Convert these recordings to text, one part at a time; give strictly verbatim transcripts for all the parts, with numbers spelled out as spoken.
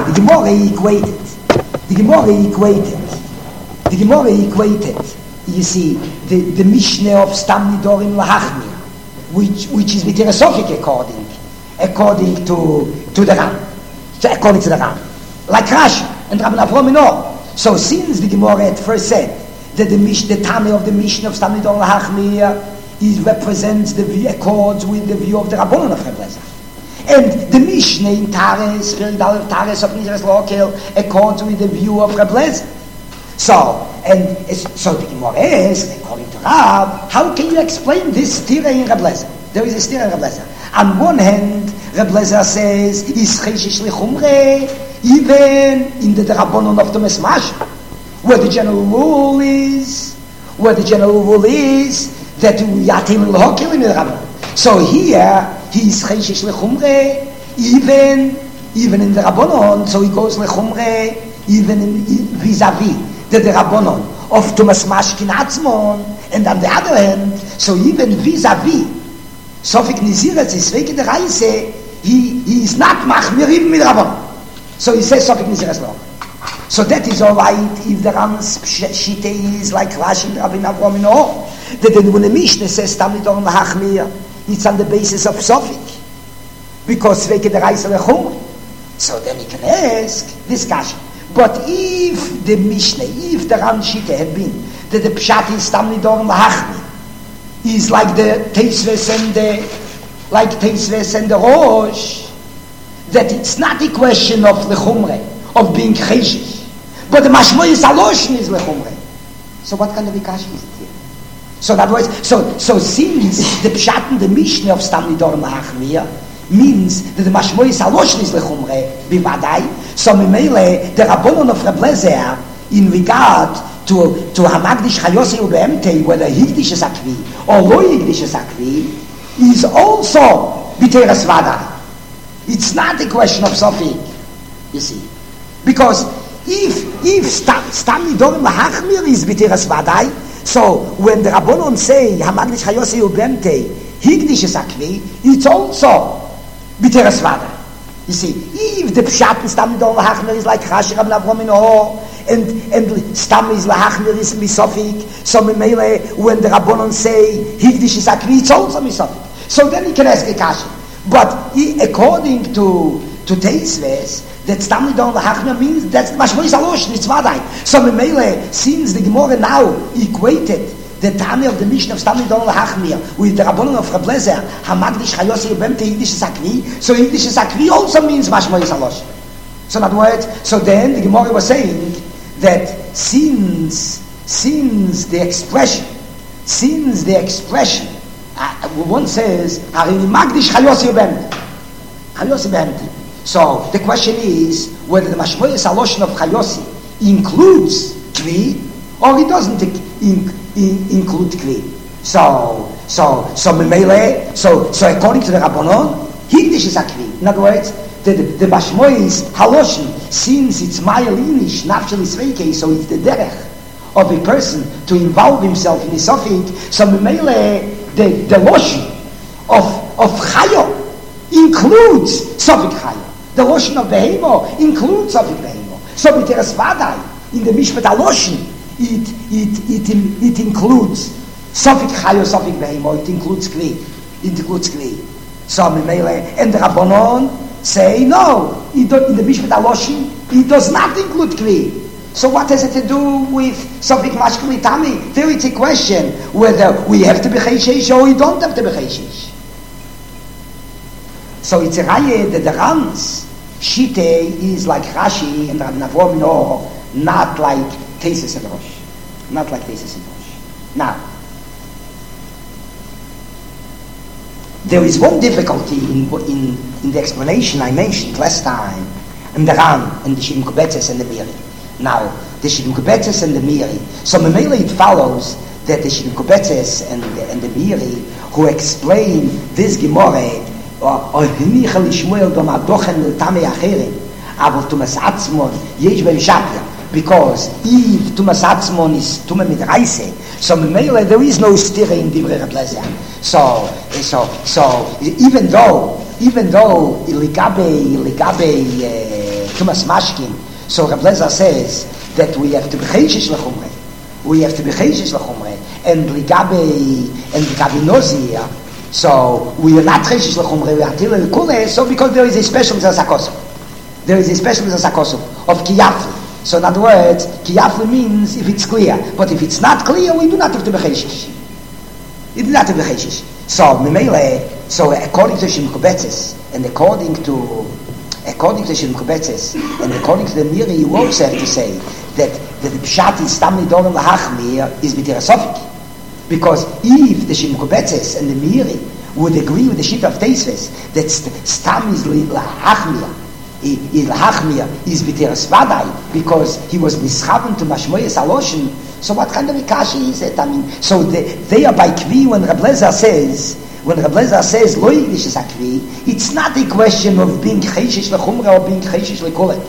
the Gemara equated. The Gemara equated. The Gemara equated. You see, the, the Mishnah of Stam Nidorim Lahachmir, which which is V'Tirasofik according according to to the Ram, so according to the Ram, like Rashi and Rabbi Avraham Minor. So since the Gemara at first said that the Mish, the Tana of the Mishnah of Stam Nidorim Lahachmir is represents the view, accords with the view of the Rabbanon of Reb Lezer. And the Mishnah in Tares, Piridal of Tares of Nizras Lokel, accords with the view of Reb Lezer. So, and so the Gemara is, according to Rab, how can you explain this stira in Reb Lezer? There is a stira in Reb Lezer. On one hand, Reb Lezer says, is Cheshish Lechumre, even in the Rabbanon of the Mesmash, where the general rule is, where the general rule is, that Yatim L'Hokel in the Rabbanon. So here, he is Cheshish Lechumre, even, even in the Rabbanon, so he goes Lechumre, even in, vis-a-vis the, the Rabbanon of Tumas Mashkin Atzmon, and on the other hand, so even vis-a-vis Sofik Niziretz is Sveke the Reise, he, he is not Machmir even with Rabbanon. So he says Sofik Niziretz Lo. So that is all right if the Ram's Shite is like Rashi and Rabbi Avraham Minor, that when the Mishnah says Stam Nidorim Lahachmir, it's on the basis of Sofik, because Sveke the Reise Lechum. So then he can ask this question. But if the Mishnah, if the Ram Shita had been that the Pshat is Stam Nidorim Lahachmir, is like the Teisves and the like Teisves and the Rosh, that it's not a question of Lechumre, of being Cheshish, but the Mashmoy is Aloshin is Lechumre. So what kind of a Kashi is it here? So in other words, so, so since the Pshat and the Mishnah of Stam Nidorim Lahachmir means that the Mashmoy is Aloshin is Lechumre, Bivadai, so Mimele, the Rabbanon of Reb Lezer, in regard to to Hamagdish Chayosei Ubeemtei, whether Higdish is Akvi or Lo Higdish is Akvi, is also B'teres Vadai. It's not a question of Sofik, you see, because if if Stam Nidorim Lahachmir is B'teres Vadai, so when the Rabbanon say Hamagdish Chayosei Ubeemtei, Higdish is Akvi, it's also B'teres Vadai. You see, if the Pshat in Stam Nidorim Lahachmir is like Rashi Rabbi Avraham Minor, and and Stam is Lahachmir is Misofik, so Mimele, when the Rabbanon say Higdish is Akvi, it's also Misofik. So then he can ask a question. But he, according to to Teisves, that Stam Nidorim Lahachmir means that's Mashmoy is Aloshin, it's Vadai. So Mimele, since the Gemara now equated the Tana of the Mishnah of Stam Nidorim Lahachmir with the Rabbanon of Reb Lezer, Hamagdish Chayosei Ubeemtei Higdish is Akvi, so Higdish is Akvi also means Mashmoy is Aloshin. So in other words, so then the Gemara was saying that since since the expression, since the expression, uh, one says Harini Magdish Chayosei Ubeemtei, Chayosei Ubeemtei. So the question is whether the Mashmoy is Aloshin of Chayosei includes Kvi or it doesn't in, in, include Kvi. So so so Memele, so so according to the Rabbanon, Higdish is a Kvi. In other words, the the, the Mashmoy is Haloshin, since it's Mayalinish, naturally Sveike, so it's the derech of a person to involve himself in the Sofik. So Memele, the the Loshin of of Chayo includes Sofik Chayo. The Loshin of Behemo includes Sofik Behemo. So B'teres Vadai in the Mishpat Aloshin, it it it it includes Sofik Chayo, Sofik Behemo. It includes Kli. It includes Kli. So Memele and the Rabbanon say no. It do, in the Mishpat Aloshin, it does not include Kli. So what has it to do with Sofik Mashkli Tami? There it's a question whether we have to be Cheshish or we don't have to be Cheshish. So it's a raya that the Rams Shite is like Rashi and Rabbi Avraham Minor, not like Tesis and Rosh, not like Tesis and Rosh. Now, there is one difficulty in in, in the explanation I mentioned last time, and the Ram and the Shivim Kubetzes and the Miri. Now, the Shivim Kubetzes and the Miri. So Memele it follows that the Shivim Kubetzes and the, and the Miri who explain this Gemara. או הניחה לשמואל גם הדוחן לטעמי אחרים, אבל תומס עצמון יש בהם שקר, because if תומס עצמון is תומא מדרייסה, so ממילא there is no stira in דברי רב לזר. So, so, so, even though, even though לגבי, לגבי Tumas Mashkin. So Reb Lezer says that we have to be Chayshish L'chumrei. We have to be Chayshish L'chumrei. And Ligabe, and Ligabe Nozir, so we are not Chayshish L'chumrei, we are Tila L'kule, so because there is a special Zazakosov. There is a special Zazakosov of Kiyafli. So in other words, Kiyafli means if it's clear. But if it's not clear, we do not have to be Chayshish. We do not have to be Chayshish. So, Memele, so according to Shimon Kubetzes, and according to according to Shimon Kubetzes, and according to the Miri, you also have to say that, that the Pshat is Stam Nidorim Lahachmir is B'tirasofik. Because if the Shimon Kubetzes and the Miri would agree with the Shita of Teisves, that Stam is Lahachmir, is Lahachmir, is B'tirasvadai, because he was Nischaven to Mashmoyes Aloshin, so what kind of a kashi is it? I mean, so they, they are by Kvi when Reb Lezer says, when Reb Lezer says, Lo Yidish is a Kvi, it's not a question of being Chayshish L'chumra or being Chayshish L'kolet.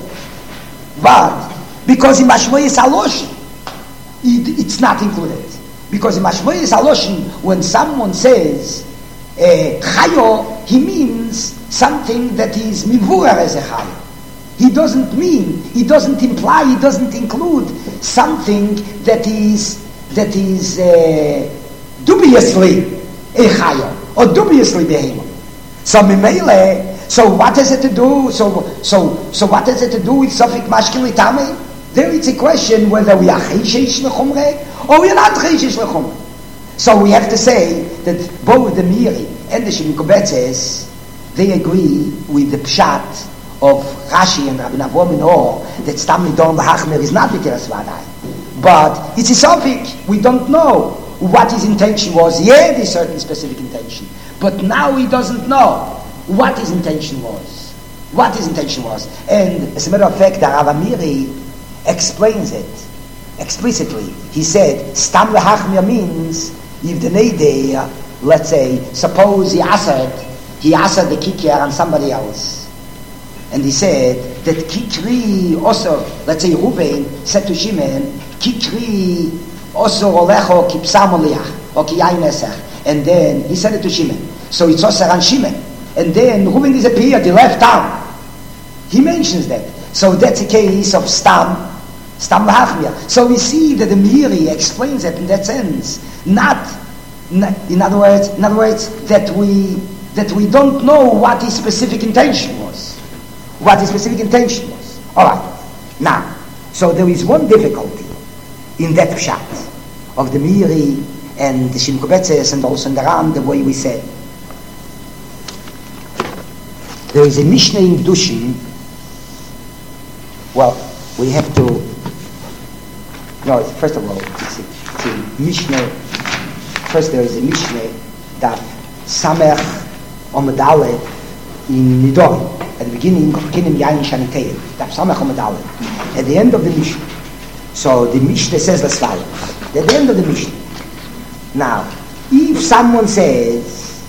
But, because in Mashmoyes Aloshin, it, it's not included. Because in Mashmoyes Aloshin, when someone says, uh, Chayo, he means something that is Mivura as a Chayo. He doesn't mean, he doesn't imply, he doesn't include something that is that is uh, dubiously a chayo or dubiously behemoth. So Mimele, so what has it to do? So so so what has it to do with Sofik Mashkin Litame? There it's a question whether we are Chayshish L'chumre or we are not Chayshish L'chumre. So we have to say that both the Miri and the Shimon Kubetzes, they agree with the Pshat of Rashi and Rabbi Avraham in Or that Stam Nidorim Lahachmir is not B'tiras Vadai. But it's a topic, we don't know what his intention was. Yeah, there's certain specific intention. But now he doesn't know what his intention was. What his intention was. And as a matter of fact, the Rav Amiri explains it explicitly. He said, Stam Lahachmir means if the Neder, let's say, suppose he asad, he asad the kikir on somebody else. And he said that Kikri also, let's say Ruben said to Shimon, Kikri also olecho kipsam oliach, or kiyayin esach. And then he said it to Shimon. So it's also on Shimon. And then Ruben disappeared, he left town. He mentions that. So that's a case of Stam, Stam Lahachmir. So we see that the Miri explains it in that sense. Not, not, in other words, in other words, that we, that we don't know what his specific intention was. What his specific intention was. All right. Now, so there is one difficulty in that pshat of the Miri and the Shimon Kubetzes and also in the Ram, the way we said. There is a Mishnah in Kedushin. Well, we have to. No, first of all, it's a, it's a Mishnah. First, there is a Mishnah that Samech Omedale in Nidorim. At the beginning of Kinim Yain Shaniteim, at the end of the Mishnah. So the Mishnah says let's follow. At the end of the Mishnah. Now, if someone says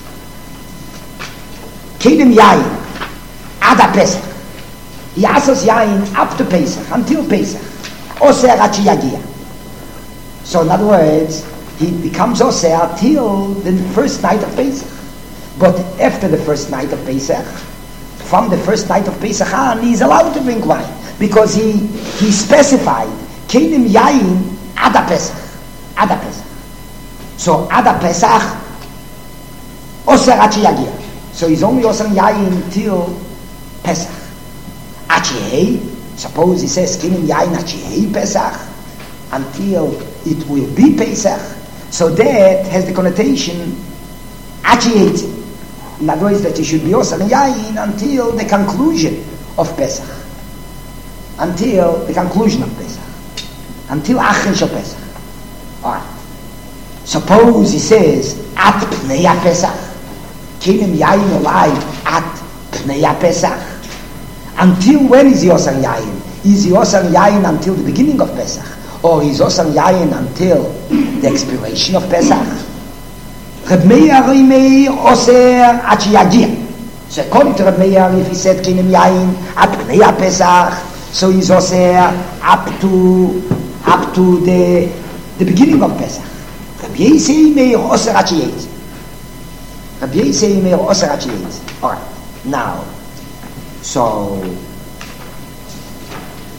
Kinim Yain Ada Pesach, he asks Yain up to Pesach, until Pesach, Oser Achi Yagia. So in other words, he becomes Oser till the first night of Pesach. But after the first night of Pesach, from the first night of Pesach on, he is allowed to drink wine because he he specified Kenim Yain Ada Pesach, Ada Pesach. So Ada Pesach Oser Achi Yagia. So he's only Oser Yain till Pesach. Achi, suppose he says Kenim Yain Achi Pesach until it will be Pesach. So that has the connotation Achi. In other words, that he should be Osar Yain until the conclusion of Pesach. Until the conclusion of Pesach. Until Achish of Pesach. Alright. Suppose he says, At Pneya Pesach. Kenim Yain Olai At Pneya Pesach. Until when is he Osar Yain? Is he Osar Yain until the beginning of Pesach? Or is Osar Yain until the expiration of Pesach? Reb Meir Meir Oser Achi Yagia. So according to Reb Meir, if he said Kenim Yain at Pnei Pesach, so he's Oser up to up to the the beginning of Pesach. Reb Yisei Meir Oser Achi Yagia. Reb Yisei Meir Oser Achi Yagia. All right. Now, so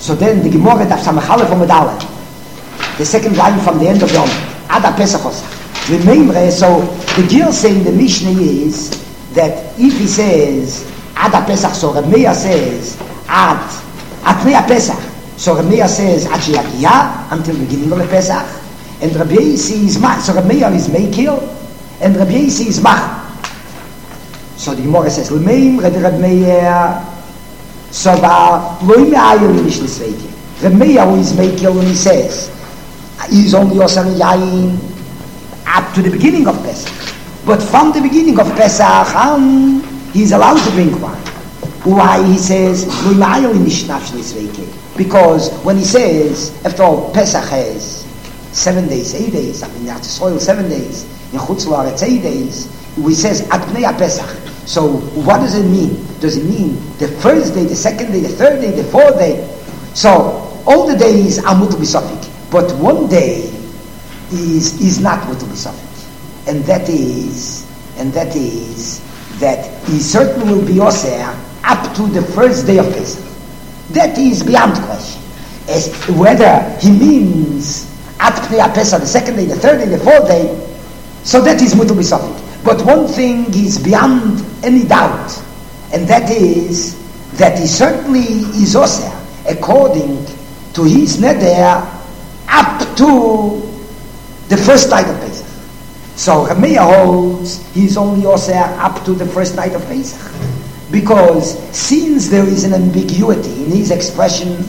So then the Gemara daf samachale from Medalet, the second line from the end of Yom, Ada Pesachos. Remember, so the Gil saying the Mishnah is that if he says Ada Pesach, so Reb Meir says Ad Atnei Pesach. So Reb Meir says Ad Sheyagia until the beginning of the Pesach, and Reb Yosi is Mach. So Reb Meir is Meikil, and Reb Yosi is Mach. So the Gemara says Remember the Reb Meir. So ba loy me'ayil in Mishnah Sveike. Reb Meir who is Meikil when he says he's only Yosan Yain up to the beginning of Pesach. But from the beginning of Pesach on, he's allowed to drink wine. Why he says loy me'ayil in Mishnah Sveike? Because when he says, after all, Pesach has seven days, eight days, I mean, you have to soil seven days, in Chutz La'aretz it's eight days, he says Atnei Pesach. So what does it mean? Does it mean the first day, the second day, the third day, the fourth day? So all the days are mutal b'safik, but one day is is not mutal b'safik, and that is and that is that he certainly will be oseh up to the first day of Pesach. That is beyond question. As whether he means at Pnei Pesach, the second day, the third day, the fourth day, so that is mutal b'safik. But one thing is beyond any doubt, and that is that he certainly is oseh according to his neder up to the first night of Pesach. So Reb Meir holds he is only oseh up to the first night of Pesach, because since there is an ambiguity in his expression,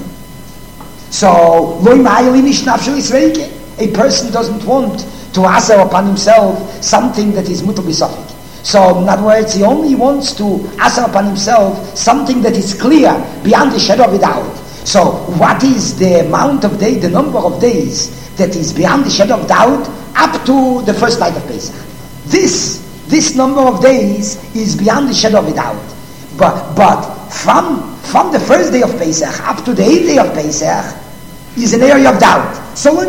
so loy ma'ayil in Mishnah Sveike, a person doesn't want to answer upon himself something that is mutal b'safik. So in other words, he only wants to answer upon himself something that is clear beyond the shadow of a doubt. So what is the amount of days, the number of days that is beyond the shadow of doubt up to the first night of Pesach? This this number of days is beyond the shadow of a doubt. But but from from the first day of Pesach up to the eighth day of Pesach is an area of doubt. So so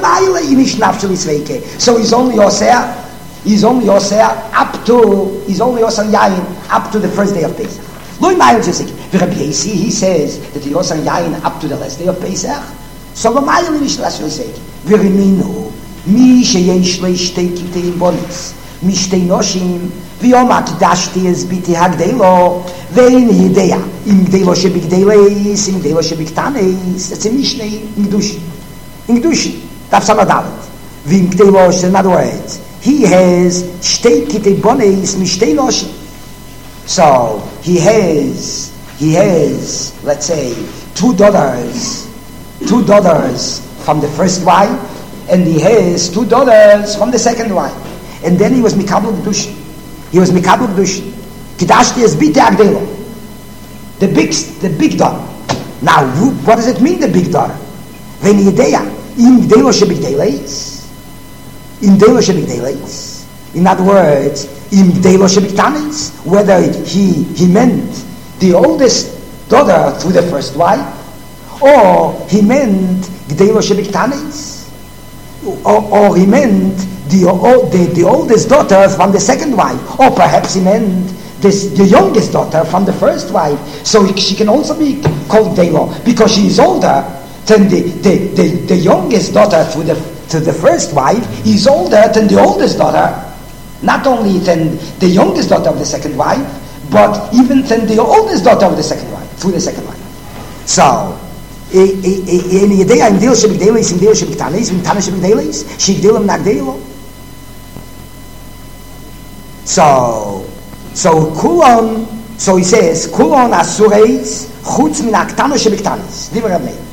he's only oseh, he's only oseh up to, he's only oseh yain up to the first day of Pesach. Loy ma'ayil jesik. Reb Yosi, he says that he oseh yain up to the last day of Pesach. So lo ma'ayil Mishnah Sveike. V'riminu mi sheyesh lo ishtei kitei bonis mishtei noshim v'yom akidashti es biti hagdelo ve'in yideya im gdelo shebigdeles im gdelo shebigtanes. That's a Mishnah in Kedushin. In Kedushin, that's some Adalet. V'im gdelo, in other words, he has shtei kitei bonis mishtei noshim. So he has he has let's say two daughters, two daughters from the first wife, and he has two daughters from the second wife. And then he was mikabel kedushin. He was mikabel kedushin. Kidashti es bite agdelo. The big, the big daughter. Now, what does it mean, the big daughter? When yideya im gdelo shebigdeles, im gdelo shebigdeles. In other words, im gdelo shebigtanes. Whether he he meant the oldest daughter through the first wife, or he meant gdelo shebigtanes. Or, or he meant the, or, the the oldest daughter from the second wife, or perhaps he meant this, the youngest daughter from the first wife. So he, she can also be called Delo because she is older than the, the, the, the youngest daughter to the to the first wife is older than the oldest daughter, not only than the youngest daughter of the second wife, but even than the oldest daughter of the second wife through the second wife. So. In idea im deal shebigdeles im deal shebigtanes im tana shebigdeles shigdelim nagdelo. So so kulon, so he says kulon asureis chutz min aktana shebigtanes divrei Reb Meir.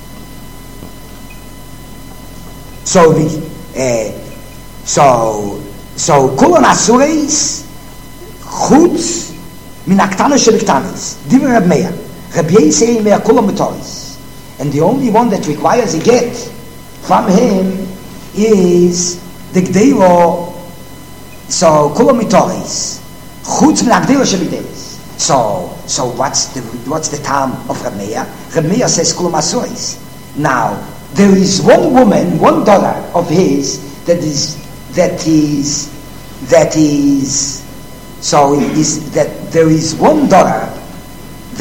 So the uh, so so kulon asureis chutz min aktana shebigtanes divrei Reb Meir. Reb Yosi meir kulon metoris. And the only one that requires a get from him is the gdelo. So kulam mitoris chutz min agdelo shebigdeles. So so what's the what's the term of Reb Meir? Reb Meir says kulam asuris. Now there is one woman, one daughter of his that is that is that is so is that there is one daughter that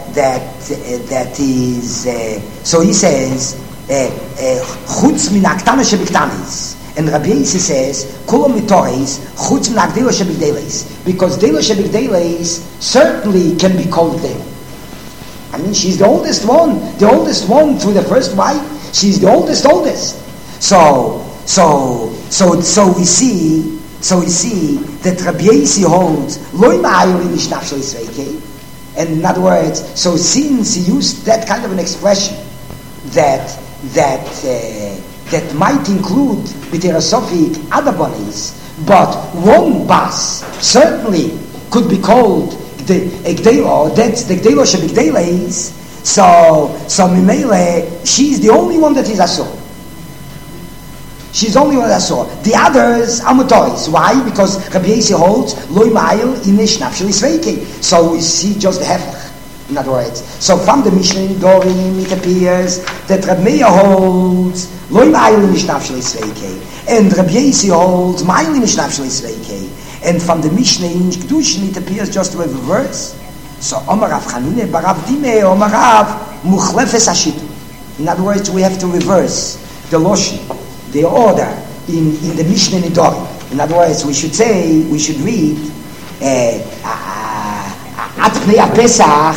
that uh, that is uh, so he says chutz min aktana shebiktanis, and Rabbi Yossi says kol mitoris chutz min agdela shebikdeles, because dela shebikdeles certainly can be called them. I mean, she's the oldest one, the oldest one through the first wife. She's the oldest, oldest. So, so, so, so we see, so we see that Rabbi Yossi holds loy ma'ayir in nishnach shel Yisrael. And in other words, so since he used that kind of an expression that that uh, that might include b'terasophic other bodies, but one bas certainly could be called the Egdela, that's the Egdela Shebigdela is, so, so Mimele, she's the only one that is Asur. She's the only one that Asur. The others are Motoris. Why? Because Rabbi Yossi holds, Loi Ma'ayil Inish Nafshel Yisveike. So we see just the Hefech, in other words. So from the Mishnah in Dorim, it appears that Rabbi Meir holds, Loi Ma'ayil Inish Nafshel Yisveike. And Rabbi Yossi holds, Ma'ayil Inish Nafshel Yisveike. And from the Mishnah in Kedushin, it appears just to have a verse. So, Omar Rav Chanine, Barav Dime, Omar Rav, Muchlefes Hashit. In other words, we have to reverse the Loshin, the order in, in the Mishnah in Dorim. In other words, we should say, we should read, At Pnei HaPesach,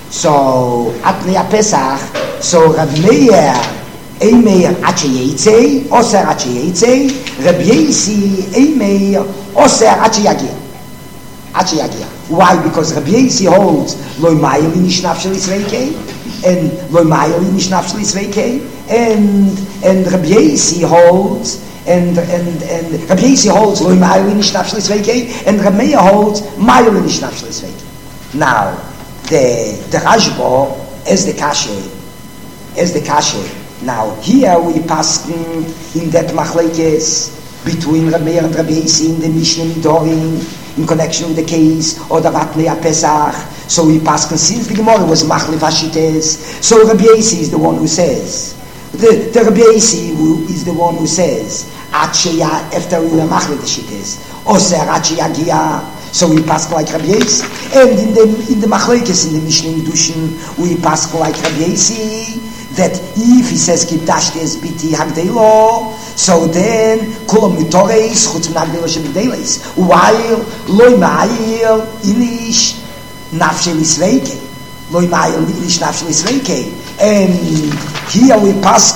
so, At Pnei HaPesach, so Rav Meir, Eimeir Acheyetzei, Oser Acheyetzei, Rabbi Yossi Eimeir Oser Acheyagia. Acheyagia. Why? Because Rabbi Yossi holds Loi Ma'ayil Inish Nafshel Yisveike, and Loi Ma'ayil Inish Nafshel Yisveike, and and Rabbi Yossi holds and and and Rabbi Yossi holds Loi Ma'ayil Inish Nafshel Yisveike, and Rabbi Meir holds Ma'ayil Inish Nafshel Yisveike. Now, the the Rashba as the kashe, as the kashe. Now, here we pass in, in that machlekes between Rabbi Meir and Rabbi Yossi in the Mishnah Dorim in connection with the case or the Vatnei HaPesach. So we pass since the Gemara was machlef hashites. So Rabbi Yossi is the one who says, the, the Rabbi Yossi who is the one who says, Acheya after we were machlef hashites, Oser Acheyagia. So we pass like Rabbi Yossi, and in the in the machlekes in the Mishnah Kedushin we pass like Rabbi Yossi, that if he says Kidashtes biti hagdelo, so then kulam mitoreis chutz min hagdelo shebigdeles, while loy ma'ayil inish nafshel yisveike, loy ma'ayil inish nafshel yisveike, and here we pass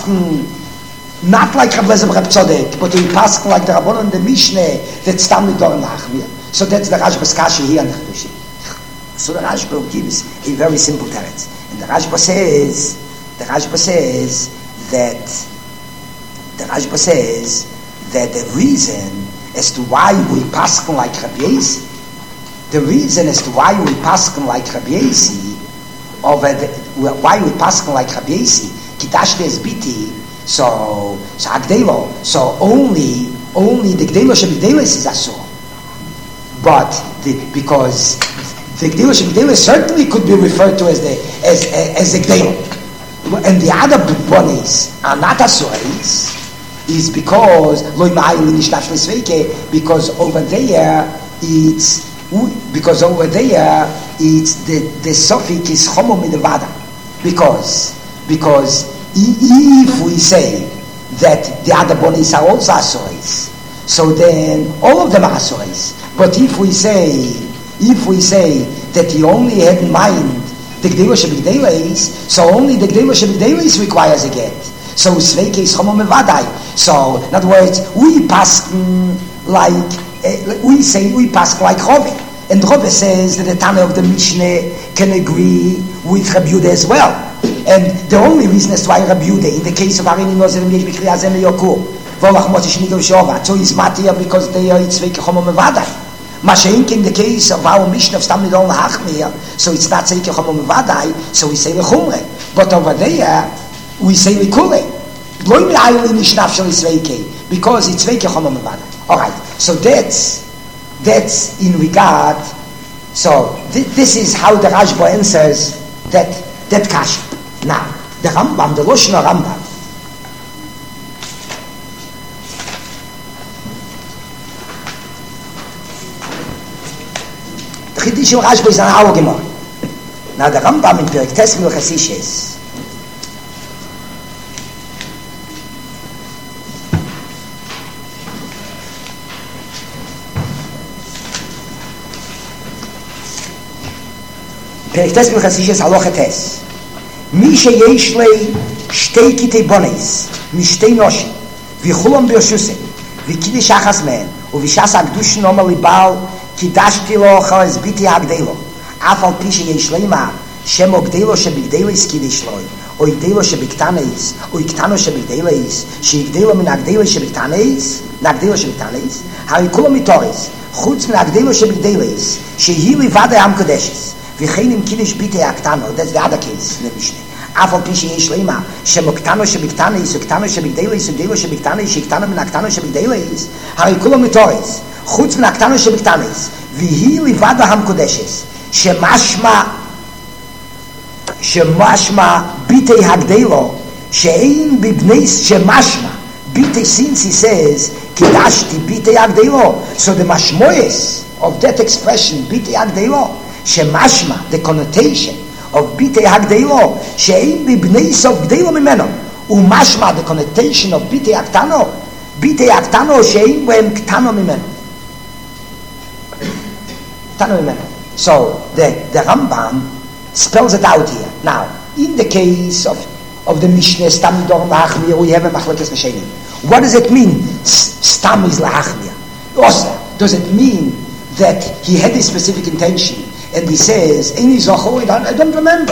not like Rav Lezer Reb Tzodek, but we pass like the Rabbanon in the Mishnah that stam nidor nachmir. So that's the Rashba's kasha here in the Chedushim. So the Rashba gives a very simple teretz, and the Rashba says. The Rashba says that the Rashba says that the reason as to why we paskin like Rabbi Yossi, the reason as to why we paskin like Rabbi Yossi, or the, why we paskin like Rabbi Yossi, Kidashtes biti, so so Agdelo, so only only the Gdelo Shebigdeles is asur, but the, because the Gdelo Shebigdeles certainly could be referred to as the as as the Gdelo. And the other bodies are not asurais, is because loy ma'ayil inish nafshel yisveike, because over there it's because over there it's the the suffix is chomo midavada, because because if we say that the other bodies are also asurais, so then all of them are asurais. But if we say if we say that he only had in mind the Gdela Shebigdeles, so only the Gdela Shebigdeles requires a get. So Sveike is Chomo Mevadai. So, in other words, we pass like, uh, we say, we pass like Rove. And Rove says that the Tana of the Mishnah can agree with Rabbi Yehuda as well. And the only reason as to why Rabbi Yehuda, in the case of Arini Nozer and Yesh B'Kriya Zeme Yokur, Volach Motish Nigel Shova, so he's Matia because they are Sveike Chomo Mevadai. Mashenk in the case of our Mishnah of Stam Nidor Hachmir, so it's not Seike Chomo Mevadai, so we say Lechumre. But over there, we say Lekule. Loy Ma'ayil Inish Nafshel Yisveike, because it's Sveike Chomo Mevadai. Alright, so that's, that's in regard, so th- this is how the Rashba answers that, that kasha. Now, the Rambam, the Loshen Rambam, Chiddush Rashba is an hour Gemara. Now the Rambam in Perek Tes Hilchos Ishes, Perek Tes Hilchos Ishes Halacha Tes. Mi sheyesh lei shtei kitei bones, mishtei noshim, v'chulam b'yoshusei, v'kiddush achas mehen, uv'shas ha'kedushin omer libal, kidashti lo chaz biti ha'gdelo, af al pi sheyesh lei ma, shem o gdelo shebigdelis kiddush loi, o gdelo shebiktaneis, o iktano shebigdelis, sheigdelo min ha'gdelo shebiktaneis, na'gdelo shebiktaneis, ha'ikulam mitoris, chutz min ha'gdelo shebigdelis, shehi livadei ham kodeshes, וכן עם קידש ביטי הקטנו, that's the other case, למשנה. אף על פי שיש לימה, שמוקטנו שבקטנס, וקטנו שבגדלס, וגדלו שבקטנס, שקטנו מן הקטנו שבגדלס, הרי כולו מתורס, חוץ מן הקטנו שבקטנס, והיא לבד המקודשס, שמשמע, שמשמע ביטי הגדלו, שאין בבניס, שמשמע, ביטי since he says, קידשתי ביטי הגדלו, so the mashmoyes of that expression, ביטי הגדלו, שמashma, the connotation of bitei hagdeilo, she'ein bibnei sof gdeilo mimeno, umashma, the connotation of bitei aktano, bitei aktano she'ein bohem ktano mimeno. Ktano mimeno. So the, the Rambam spells it out here. Now, in the case of, of the Mishnah, Stam Nidor Lahachmir, we have a machlokes Rishonim. What does it mean, Stam is Lahachmir? Also, does it mean that he had a specific intention? And he says, Eini Zocho, I don't, I don't remember.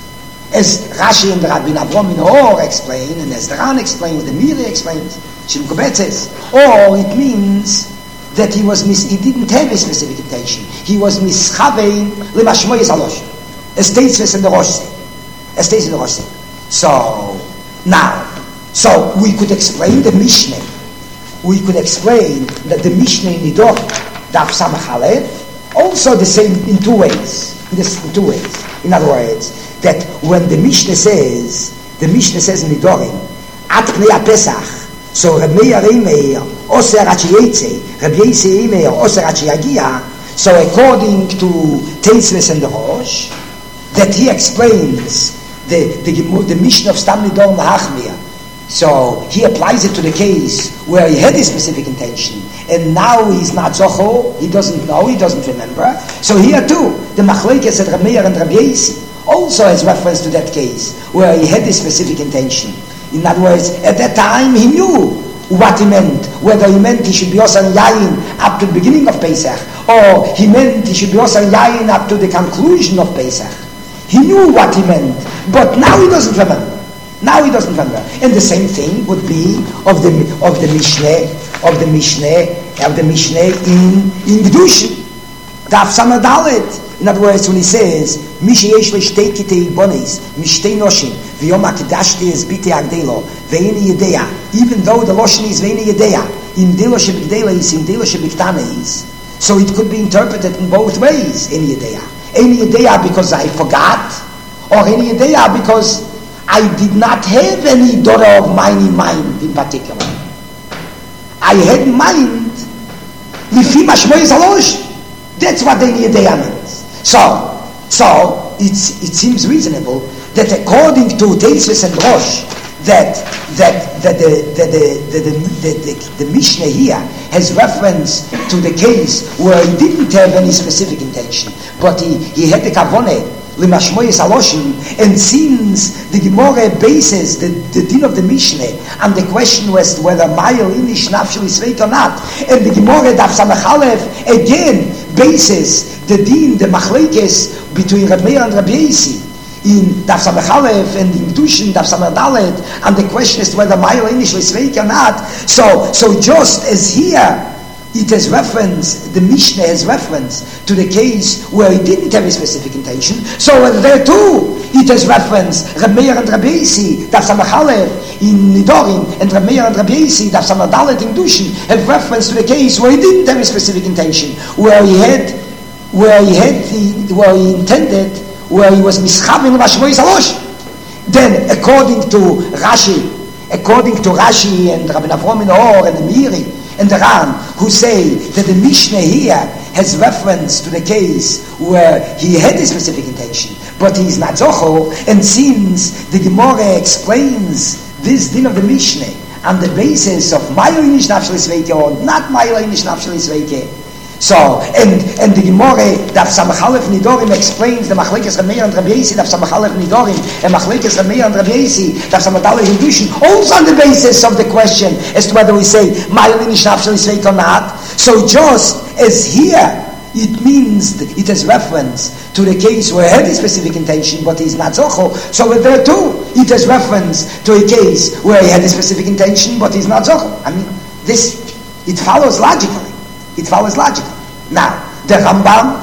As Rashi and the Rabbi Avram in Or explain, and as the Ran explains, the Miri explains, Shem Kubetzes, or it means that he was mis- he didn't have a specific intention. He was mischavein lemashmoyes alosh. As states in the Rosh, as states in the Rosh. So now, so we could explain the Mishnah. We could explain that the Mishnah in Nidor, Daf Samach Aleph, also the same in two ways. In, this, in two ways. In other words, that when the Mishnah says, the Mishnah says in Nidorim, At Pnei HaPesach, so Reb Meir Eimeir, Oser Achiyetze, Reb Yisei Eimeir, Oser Achiyagia, so according to Teisles and the Rosh, that he explains the, the, the Mishnah of Stam Nidor Lahachmir. So he applies it to the case where he had a specific intention, and now he's not zocho, he doesn't know, he doesn't remember. So here too, the machlekes at Reb Meir and Reb Yossi also has reference to that case where he had a specific intention. In other words, at that time he knew what he meant, whether he meant he should be osar yayin up to the beginning of Pesach, or he meant he should be osar yayin up to the conclusion of Pesach. He knew what he meant, but now he doesn't remember. Now he doesn't remember. And the same thing would be of the of the Mishnah, of the Mishnah, of the Mishnah in in Kedushin. Daf Samar Dalet. In other words, when he says, "Mishi yesh leishtei kitei bonis, mishtei noshim, v'yom hakidashti es bitei agdelo, ve'ini yedea." Even though the loshen is ve'ini yedea, im delo shebigdela is im delo shebiktana is. So it could be interpreted in both ways. Eini yedea, eini yedea because I forgot, or eini yedea because I did not have any daughter of mine in mind in particular. I had in mind Lifi Mashmoyes Alosh. That's what the Yedea means. So, so it's, it seems reasonable that according to Teisves and Rosh, that that that the the the the, the, the, the, the Mishnah here has reference to the case where he didn't have any specific intention, but he, he had the kavaneh Limashmoyes Aloshim, and since the Gemara bases the, the din of the Mishnah and the question was whether Mayel Inish Nafshel is fake or not, and the Gemara Daf Samach Aleph again bases the din, the machlekes between Reb Meir and Reb Yossi in Daf Samach Aleph and in Kedushin Daf Samach Dalet, and the question is whether Mayel Inish is fake or not. So, so just as here it has reference, the Mishnah has reference to the case where he didn't have a specific intention. So there too, it has reference, Reb Meir and Reb Yossi, Daf Samach Aleph in Nidorim, and Reb Meir and Reb Yossi, Daf Samach Dalet in Kedushin, have reference to the case where he didn't have a specific intention, where he had, where he had, the, where he intended, where he was mischavim Mashmoyes Alosh. Then, according to Rashi, according to Rashi and Rabbi Avram in Or and the Miri, and the Ran, who say that the Mishnah here has reference to the case where he had a specific intention, but he is not zochel, and since the Gemara explains this din of the Mishnah on the basis of Ma'ilinish Nafshel Sveike or not Ma'ilinish Nafshel Sveike. So, and and the Gemara, Daf Samachalef Nidorim explains the Machlekes Rameir and Rabbi Yesi, Daf Samachalef Nidorim, and Machlekes Rameir and Rabbi Yesi, Daf Samadaleh Hindushin, also on the basis of the question as to whether we say Ma'ilinish Nafshel Sveike or not. So just as here, it means, it has reference to the case where he had a specific intention, but he's not zochel. So there too, it has reference to a case where he had a specific intention, but he's not zochel. I mean, this, it follows logically. It follows logically. Now, the Rambam,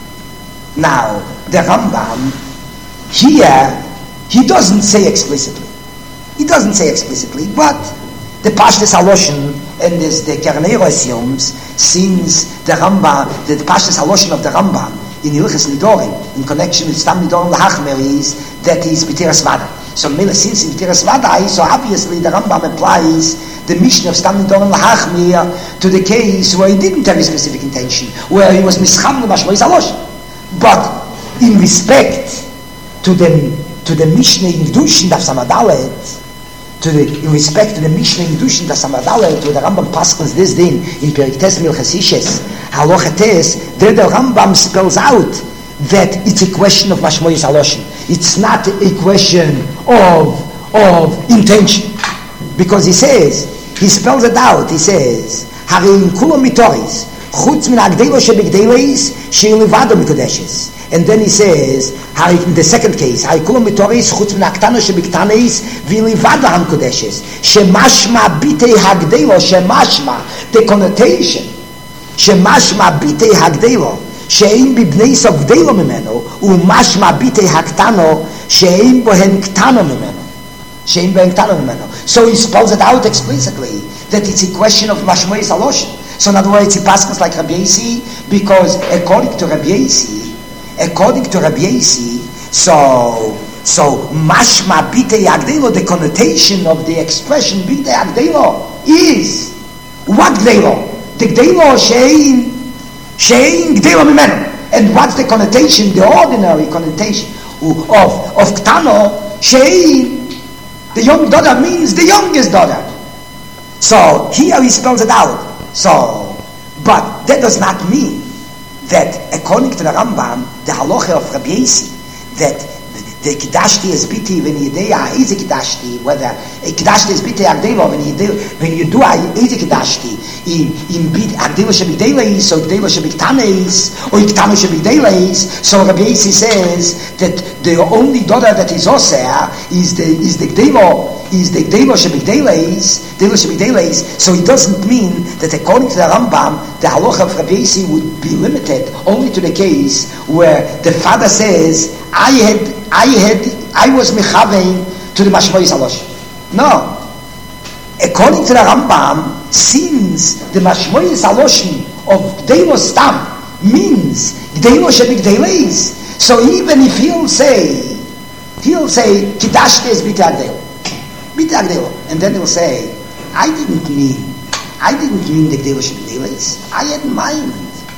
now, the Rambam, here, he doesn't say explicitly. He doesn't say explicitly, but the Pashtus Haloshen, and this, the Kernero assumes, since the Rambam, the Pashtus Haloshen of the Rambam, in Hilchas Nidorim, in connection with Stam Nidorim Lahachmer, is that he is B'tiras Vada. So, since in B'tiras Vada, so obviously the Rambam applies the Mishnah of Stam Nidorim Lahachmer to the case where he didn't have a specific intention, where he was Mischam L'Mashmois Haloshen. But in respect to the to the Mishnah in Dushin Daf Samadalet, to the, in respect to the Mishnah in Dushin Daf Samadalet, to the Rambam Paskins this din in Perek Tes Milchas Ishes Halacha Tes, there the Rambam spells out that it's a question of Mashmois Haloshen. It's not a question of of intention, because he says, he spells it out. He says, "Harein kulam mitoris chutz min agdelo shebigdelis sheilivado mikodeshes." And then he says, in the second case, "Harein kulam mitoris chutz min aktano shebigtaneis vilivado hamkodeshes." Shemashma bitei hagdelo, shemashma, the connotation, shemashma bitei hagdelo, she'im bibneis of gdelo mimeno, umashma bitei haktano, she'im bohen ktano mimeno. So he spells it out explicitly that it's a question of Mashmois Haloshen. So in other words, he passes like Rabbi Yesi, because according to Rabbi Yesi, according to Rabbi Yesi, so so Mashma Bitei Agdelo, the connotation of the expression Bitei Agdelo is what Gdelo? The Gdelo Shein Shein Gdelo Mimeno. And what's the connotation? The ordinary connotation of of Ktano Shein. The young daughter means the youngest daughter. So here he spells it out. So, but that does not mean that according to the Rambam, the halacha of Rabbi Yesi, that the Kedashti is biti when you do a easy Kedashti, whether a Kedashti is biti Agdeva, when you do when you do a easy Kedashti, in in bit Agdeva shebigdelis, or Agdeva shebigtanes, or Iktano shebigdelis. So Rabbi Yesi says that the only daughter that is oseh is the is the Gdeva is the Gdeva shebigdelis, Gdeva shebigdelis. So it doesn't mean that according to the Rambam, the halacha of Rabbi Yesi would be limited only to the case where the father says, I had I had, I was mechavein to the Mashmois Haloshen. No. According to the Rambam, since the Mashmois Haloshen of Gdelo Stam means Gdelo shebigdelis, so even if he'll say, he'll say, Kidashte is Bita Agdelo. Bita Agdelo. And then he'll say, I didn't mean, I didn't mean the Gdelo shebigdelis. I had in mind.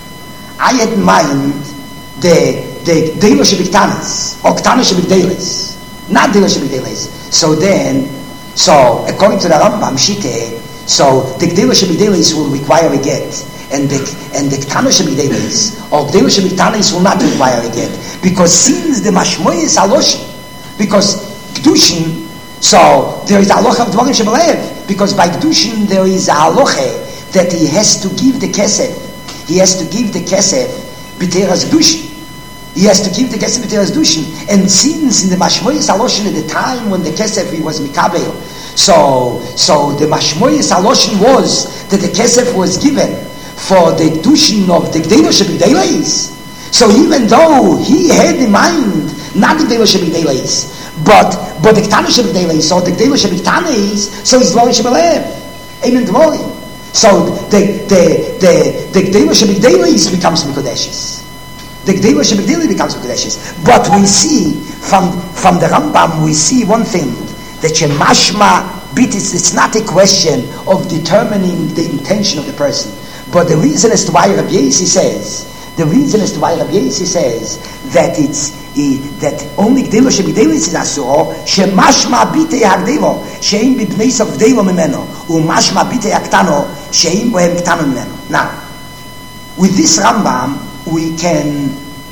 I had in mind the the Gdelo shebigtanes, or Ktano shebigdelis, not Gdelo shebigdelis. So then, so according to the Rambam Shite, so the Gdelo shebigdelis will require a get, and the and the Ktano shebigdelis or Gdelo shebigtanes will not require a get, because since the Mashmois Haloshen, because Kedushin, so there is a halacha of Dvarim shebalev, because by Kedushin there is a halacha that he has to give the kesef, he has to give the kesef b'teras Kedushin. He has to give the kesef b'teras Kedushin. And since in the Mashmois Haloshen, at the time when the kesef was mikabel, so so the Mashmois Haloshen was that the kesef was given for the Kedushin of the Gdelo shebigdelis. So even though he had in mind not the Gdelo shebigdelis, but but the Ktano shebigdelis, or the Gdelo shebigtanes, so he's lo shebalev, amen dvorim. So the the the the Gdelo shebigdelis becomes mikodeshes. The Gdelo shebigdelis becomes mikodeshes. But we see from from the Rambam, we see one thing, that shemashma But it's, it's not a question of determining the intention of the person. But the reason as to why Rabbi Yossi says, the reason as to why Rabbi Yossi says that it's uh, that only Gdelo Shebigdelis is Asuro, Shemashma Bitei Hagdelo, Sheim Bibneis of Gdelo Mimeno, Umashma Bitei Aktano, Sheim Bohem Ktano Mimeno. Now, with this Rambam, we can,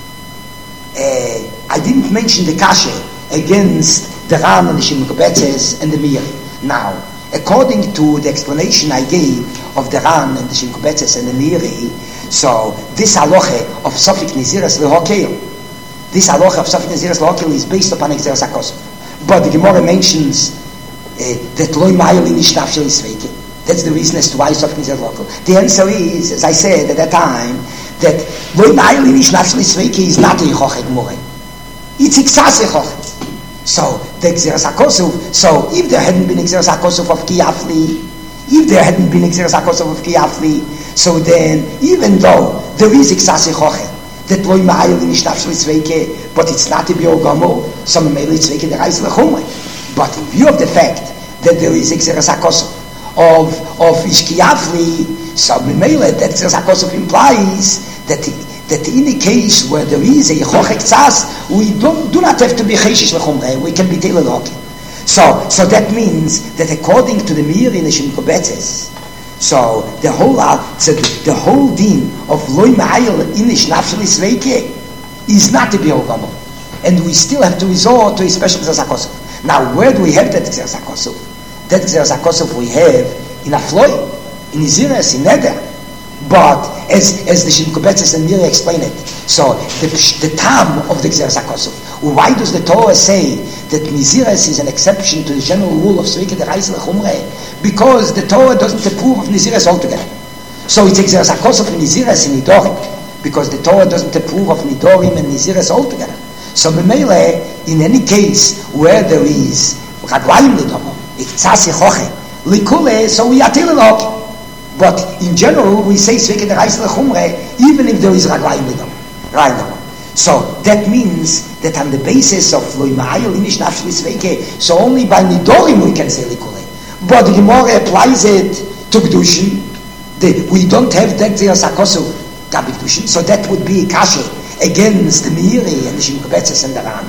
uh, I didn't mention the Kashe against the Ran and the Shimkubetzes and the Miri. Now, according to the explanation I gave of the Ran and the Shimkubetzes and the Miri, so this halacha of Sofik Niziras Lehokel, this halacha of Sofik Niziras Lehokel is based upon Exeras HaKosov. But the Gemara mentions uh, that Loi Mayel in Ishnafshel Isveike. That's the reason as to why Sofik Niziras Lehokel. The answer is, as I said at that time, that Loi Mayel in Ishnafshel Isveike is not a Yichoch Gemore. It's Iksas Yichoch. So, the Exeras HaKosov, so if there hadn't been Exeras HaKosov of Kiyafli, if there hadn't been Exeras HaKosov of Kiyafli, so then, even though there is Iksas Yichoch, that Loi Ma'ayel in Ishnafshel Isveike, but it's not a Biogamo, so Memele Isveike the Reis Lechumre. But in view of the fact that there is Exeras HaKosov of, of Ishkiyafli, so Memele, that Exeras HaKosov implies that that in the case where there is a Yichoch Ektsas, we don't, do not have to be Cheshish Lechumre, we can be Teilel Hokim. So, so that means that according to the Mir in the Shimkubetzes, so the whole uh, so the, the whole din of Loi Ma'ayel in Ishnafshel Isveike is not to be Ogamo. And we still have to resort to a special Exeras HaKosov. Now, where do we have that Exeras HaKosov? That Exeras HaKosov we have in Afloi, in Iziras, in Neder. But as as the Shimkubetzes and Miri explain it, so the the tam of the Exeras HaKosov. Why does the Torah say that Niziras is an exception to the general rule of Sveike the Reis Lechumre? Because the Torah doesn't approve of Niziras altogether. So it's Exeras HaKosov and Niziras in Nidorim, because the Torah doesn't approve of Nidorim and Niziras altogether. So B'meile, in any case where there is Raglayim Nidorim, Iktsas Yichoche, Likule, so we are Tilelok. But in general, we say Sveike the Reis Lechumre, even if there is Raglayim Nidorim. Right. So that means that on the basis of Loi Ma'ayel in Ishnafshel Isveike, so only by Nidorim we can say Likule. But the Gemara applies it to Kedushin. The, we don't have that Exeras HaKosov Gabi Kedushin, so that would be a kashe against the Meiri and the Shimkubetzes and the Ran.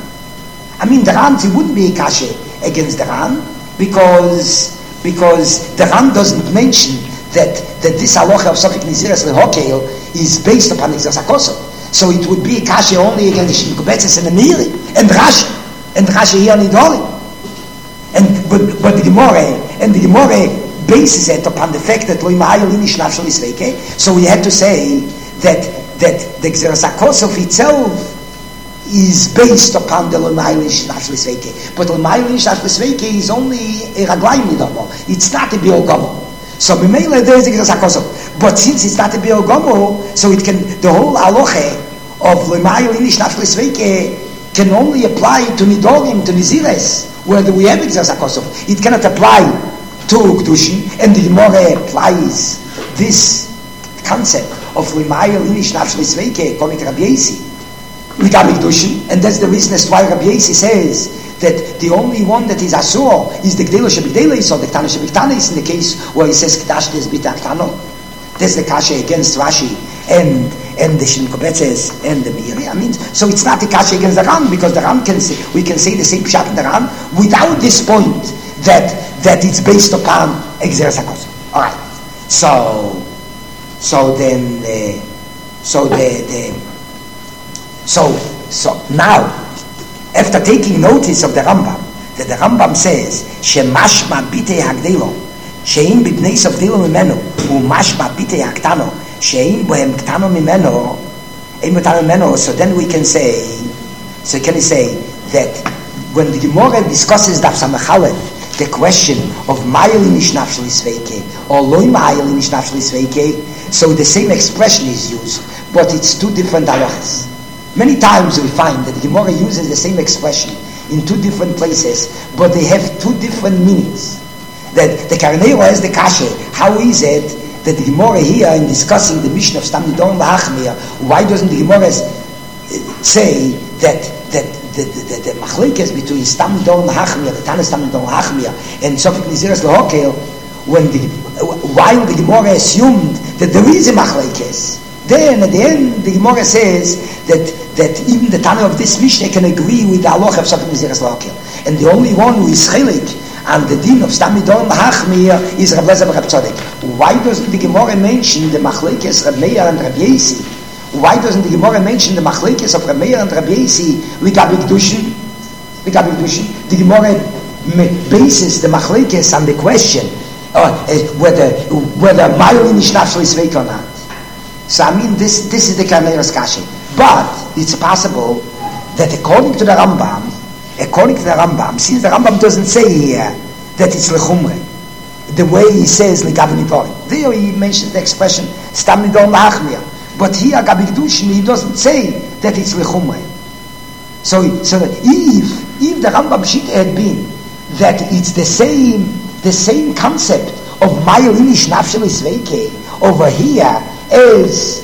I mean, the Ran, it wouldn't be a kashe against the Ran, because because the Ran doesn't mention that, that this halacha of Sofik Niziras Lehokel is based upon Exeras HaKosov. So it would be a kashe only against the Shimkubetzes and the Meiri and Rashi, and Rashi here Nidorim. And but but the Gemara and the Gemara bases it upon the fact that Loi Ma'ayel in Ishnafshel Isveike. So we have to say that that the Exeras HaKosov itself is based upon the Loi Ma'ayel in Ishnafshel Isveike. But Loi Ma'ayel in Ishnafshel Isveike is only a Raglayim Nidorim. It's not a Biogamo. So B'meile there is Exeras HaKosov. But since it's not a Biogamo, so it can the whole halacha of Loi Ma'ayel in Ishnafshel Isveike can only apply to Nidorim, to Niziras, where we have Exeras HaKosov. It cannot apply to Kedushin, and the Gemara applies this concept of Loi Ma'ayel in Ishnafshel Isveike, according to Rabbi Yossi, regarding Kedushin, and that's the reason as to why Rabbi Yossi says that the only one that is Asur is the Gdelo Shebigdelis or the Ktano Shebigtanis, in the case where he says Kdash Des Bita Ktano. That's the kasha against Rashi and and the Shimkubetzes and the Miri. I mean, so it's not a kasha against the Ram, because the Ram can say, we can say the same pshat in the Ram without this point that that it's based upon Exeras HaKosov. All right. So so then uh, so the, the so so now after taking notice of the Rambam, that the Rambam says Shemashma Bitei Hagdelo she'im b'bneis avdilo mimenu u'mashma bitei haktano she'im bohem ktano mimenu ein ktano mimenu. So then we can say, so can we say that when the Gemara discusses Daf Samachalef, the question of Ma'ayel in Ishnafshel Isveike or Loi Ma'ayel in Ishnafshel Isveike, so the same expression is used, but it's two different halachas. Many times we find that the Gemara uses the same expression in two different places, but they have two different meanings. That the Karneo has the kashe. How is it that the Gemara here, in discussing the mission of Stam Nidorim Lahachmir, why doesn't the Gemara say that that the the, the, the machlekes between Stam Midor and Hachmir, the Tana Stam Midor and Hachmir, and Sofik Niziras Lehokel, when the while the Gemara assumed that there is a machlekes, then at the end the Gemara says that that even the Tana of this Mishnah can agree with the halacha of Sofik Niziras Lehokel, and the only one who is chelik and the din of Stam Midor and Hachmir is Rav Lezer Rav Tzadok. Why doesn't the Gemara mention the machlekes Rav Meir and Rav Yesi? Why doesn't the Gemara mention the machlekes of Rav Meir and Rav Yesi Ligabi Kedushin? Ligabi Kedushin. The Gemara bases the machlekes on the question uh, uh, whether whether Mayolin is naturally sveik or not. So I mean, this this is the Kameiras Kashi. But it's possible that according to the Rambam, according to the Rambam, since the Rambam doesn't say here that it's lechumre, the way he says Ligabi Nidorim, there he mentions the expression Stam Midor Lahachmir. But here, Gabi Kedushin, he doesn't say that it's lechumre. So, so if if the Rambam Shita had been that it's the same the same concept of Mayolinish Nafsheli Sveike over here as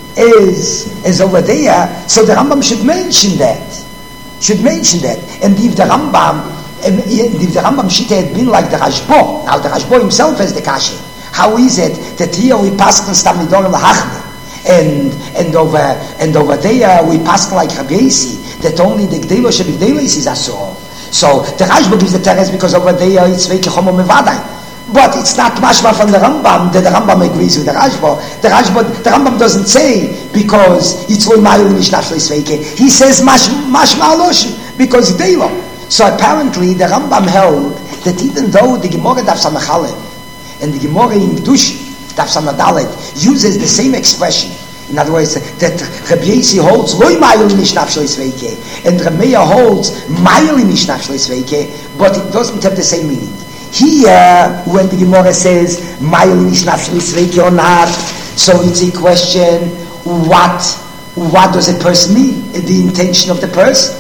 as as over there, so the Rambam should mention that. Should mention that. And if the Rambam if the Rambam Shita had been like the Rashbo, now the Rashbo himself has the Kashi. How is it that here we pass on Stam Midor Lahachmir? And and over and over there we pass like Rabbi Yesi that only the Gdelo Shebigdelis is Asur. So the Rashba gives the teres because over there it's Sveike Chomo Mevadai. But it's not mashma from the Rambam that the Rambam agrees with the Rashba. The Rashba, the Rambam doesn't say because it's Roy Mayolin Nishnafshli Sveike. He says mash, mashma alosh because Gdelo. So apparently the Rambam held that even though the Gemara Daf Samachalev and the Gemara in Kedushin Daf Samadalet uses the same expression. In other words, that Rabbi Yesi holds Loi Mayolin Nishnafshli Sveike and Rabbi Meir holds Mayolin Nishnafshli Sveike, but it doesn't have the same meaning. Here, when the Gemara says Mayolin Nishnafshli Sveike or not, so it's a question: what what does a person mean? The intention of the person.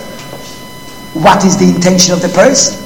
What is the intention of the person?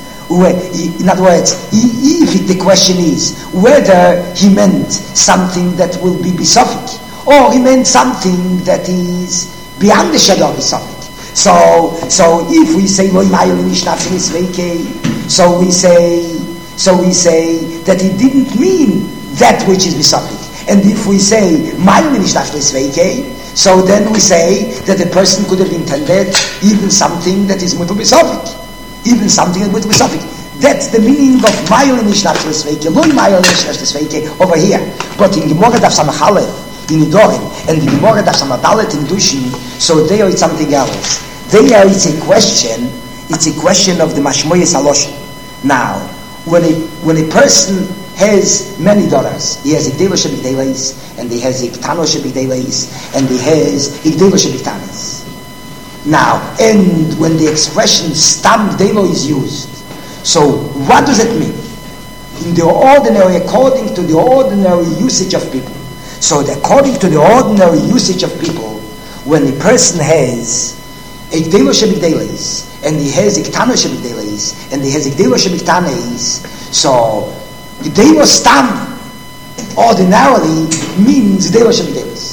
In other words, if the question is whether he meant something that will be bisophic, or he meant something that is beyond the shadow of bisophic. So, so if we say Loi Mayolin Nishnafshli Sveike, so we say, so we say that he didn't mean that which is bisophic. And if we say Mayolin Nishnafshli Sveike, so then we say that the person could have intended even something that is mutal bisophic. Even something that would be Sophic. That's the meaning of Mayolin Nishnafshli Sveike, Loi Mayolin Nishnafshli Sveike over here. But in Gemara Daf Samachalev, in Nidorim, and in Gemara Daf Samadalet in Dushin, so there it's something else. There it's a question, it's a question of the Mashmoyes Haloshin. Now, when a when a person has many daughters, he has Igdelo Shebigdeles, and he has Iktano Shebigdeles, and he has Igdelo Shebigtanes. Now, and when the expression Stam Gdelo is used, so what does it mean? In the ordinary, according to the ordinary usage of people. So that according to the ordinary usage of people, when a person has a Gdelo Shebigdeles, and he has Iktano Shebigdeles, and he has Igdelo Shebigtanes, so Gdelo Stam ordinarily means Gdelo Shebigdeles.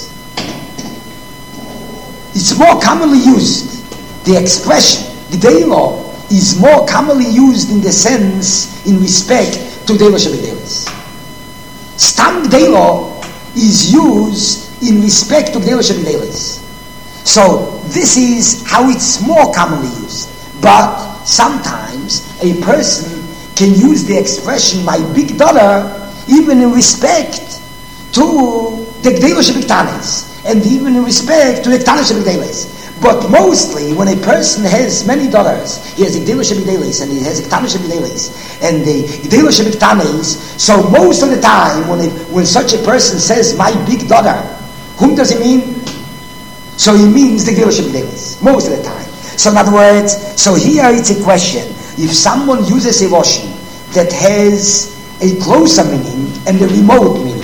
It's more commonly used. The expression Gdelo is more commonly used in the sense, in respect to Gdelo Shebigdeles. Stam Gdelo is used in respect to Gdelo Shebigdeles. So this is how it's more commonly used. But sometimes a person can use the expression my big daughter even in respect to the Gdelo Shebigtanes, and even in respect to the Iktano Shebigdeles. But mostly, when a person has many daughters, he has Igdelo Shebigdeles and he has Iktano Shebigdeles and the Igdelo Shebigtanes. So most of the time, when a, when such a person says my big daughter, whom does he mean? So he means the Igdelo Shebigdeles most of the time. So in other words, so here it's a question: if someone uses a lashon that has a closer meaning and a remote meaning,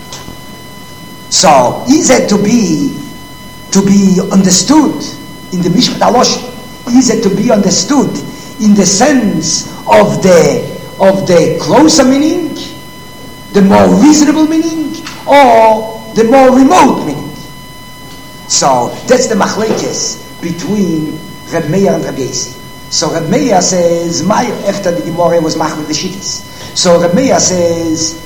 so is it to be to be understood in the Mishpat HaLashon? Is it to be understood in the sense of the of the closer meaning, the more reasonable meaning, or the more remote meaning? So that's the machlekes between Reb Meir and Reb Yossi. So Reb Meir says, Meir, after the Gemara was mach with the Shittis. So Reb Meir says,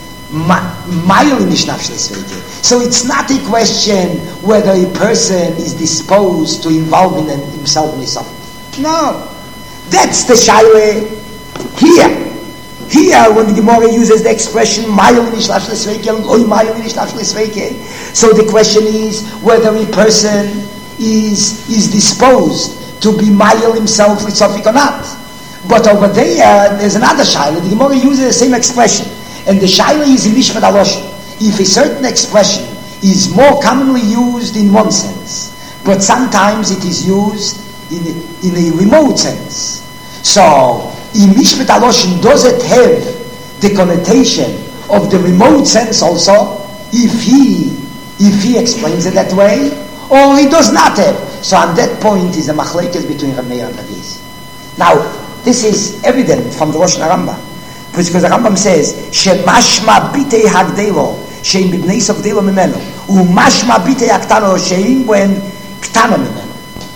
Meir in Ishnafshlisveke. So it's not a question whether a person is disposed to involve in himself in himself. No. That's the Shaila here. Here, when the Gemara uses the expression Meir in Ishnafshlisveke and Oy Meir in Ishnafshlisveke, so the question is whether a person is, is disposed to be Meir himself with Sofik or not. But over there, there's another Shaila. The Gemara uses the same expression. And the Shaila is in Mishpat Aloshin. If a certain expression is more commonly used in one sense, but sometimes it is used in a, in a remote sense. So, in Mishpat Aloshin, does it have the connotation of the remote sense also, if he, if he explains it that way, or he does not have? So on that point is a machlekes between Reb Meir and Reb Yossi. Now, this is evident from the Rosh Hashanah, because the Rambam says, "Shemashma bitei hagdelo, sheim bibnei sogdelo mimeno, umashma bitei haktano, sheim when ktano mimeno,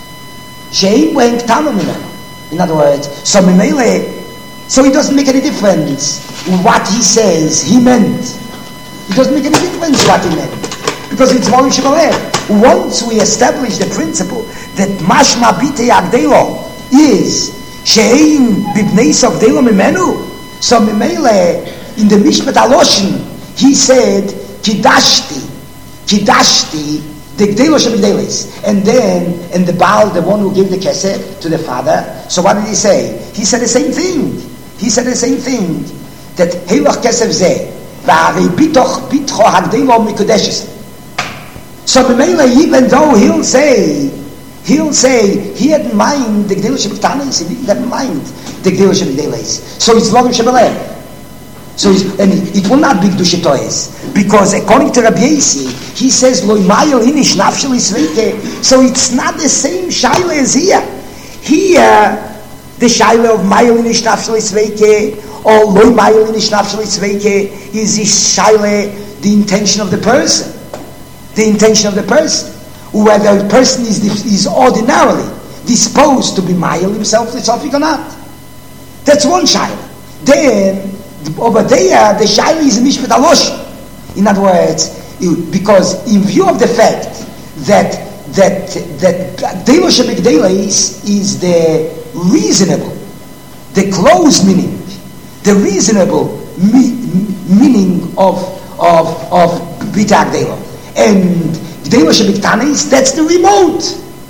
sheim when ktano mimeno." In other words, so mimele, so it doesn't make any difference what he says he meant. It doesn't make any difference what he meant, because it's Morim Shebalev. Once we establish the principle that mashma bitei hagdelo is sheim bibnei sogdelo mimeno, so Mimele, in the Mishpat Aloshin, he said, Kidashti, Kidashti, the Gdelo Shebigdelis. And then, and the Baal, the one who gave the Kesef to the father, so what did he say? He said the same thing. He said the same thing. That, Heiloch Kesef Zeh, V'ari Bitoch Bitcho Hagdelo Mikudeshes. So Mimele, even though he'll say, he'll say, he had in mind the Gdelo Shebigtanis, he didn't have in mind the Gdelo Shebigdelis. So it's Logim Shebalev. So it's, and it, it will not be Gdusha Toes. Because according to Rabbi Yossi, he says, Loi Mayel Hinish Nafsheli Sveike. So it's not the same Shaila as here. Here, the Shaila of Mayel Hinish Nafsheli Sveike, or Loi Mayel Hinish Nafsheli Sveike, is this Shaila, the intention of the person. The intention of the person. Whether the person is, is ordinarily disposed to be Mayel himself, it's or not. That's one Shaila. Then, over there, the Shaila is Mishpat Aloshin. In other words, because in view of the fact that that that Gdelo Shebigdelis is the reasonable, the close meaning, the reasonable me, meaning of of of Bita Gdelo, and Gdelo Shebigtanis, that's the remote.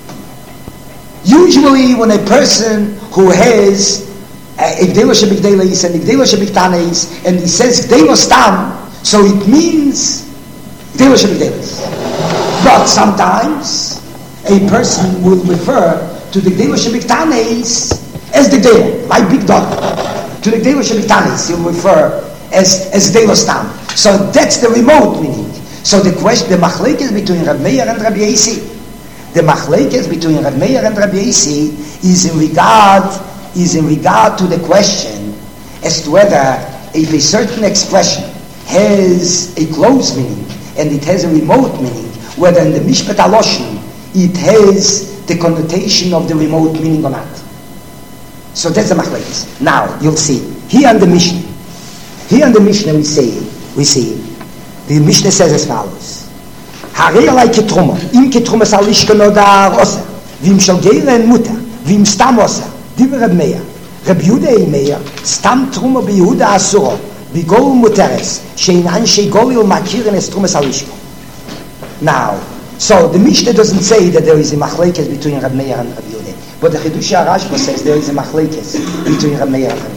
Usually, when a person who has a Gdelo Shebigdelis and Gdelo Shebigtanis, and he says Gdelo Stam, so it means Gdelo Shebigdelis. But sometimes a person will refer to the Gdelo Shebigtanis as the Gdelo, my big dog. To the Gdelo Shebigtanis, he'll refer as as Gdelo Stam. So that's the remote meaning. So the question, the machlekes between Reb Meir and Reb Yossi, the machlekes between Reb Meir and Reb Yossi is in regard is in regard to the question as to whether if a certain expression has a close meaning and it has a remote meaning, whether in the Mishpat Aloshin it has the connotation of the remote meaning or not. So that's the machlekes. Now you'll see here in the Mishnah. Here in the Mishnah we say we see the Mishnah says as follows: Harei alai ketruma, im ketruma salishka nodar osa, vim shalgeiren muta, vim stam osa. Diver Reb Meir, Reb Yehuda Meir, stam truma be Yehuda asuro, bigol muteres, shein anshe golil makirin es trumas alishko. Now, so the Mishnah doesn't say that there is a machlekes between Reb Meir and Reb Yehuda, but the Chidush HaRashba says there is a machlekes between Reb Meir and Reb Yehuda.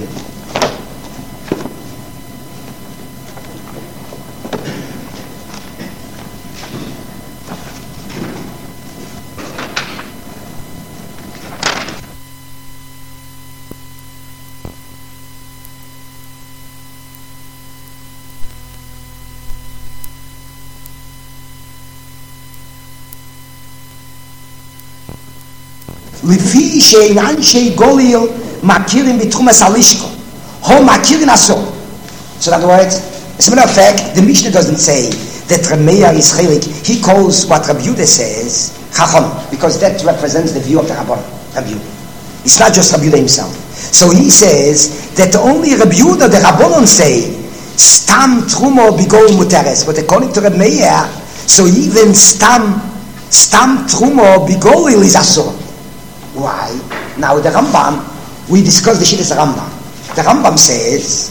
לפי שאין אנשי גוליל מכירים בתחומס הלישקו, הו מכירים אסור. So in other words, as a matter of fact, the Mishnah doesn't say that Reb Meir is chelik. He calls what Reb Yehuda says chacham, because that represents the view of the Rabbanon. Rabbi Yehuda. It's not just Rabbi Yehuda himself. So he says that only Rabbi Yehuda, the Rabbanon say, Stam Trumo Bigol Muteres. But according to Rabbi Meir, so even Stam, Stam Trumo Bigol is Asur. Why? Now the Rambam, we discussed the Shittas Rambam. The Rambam says,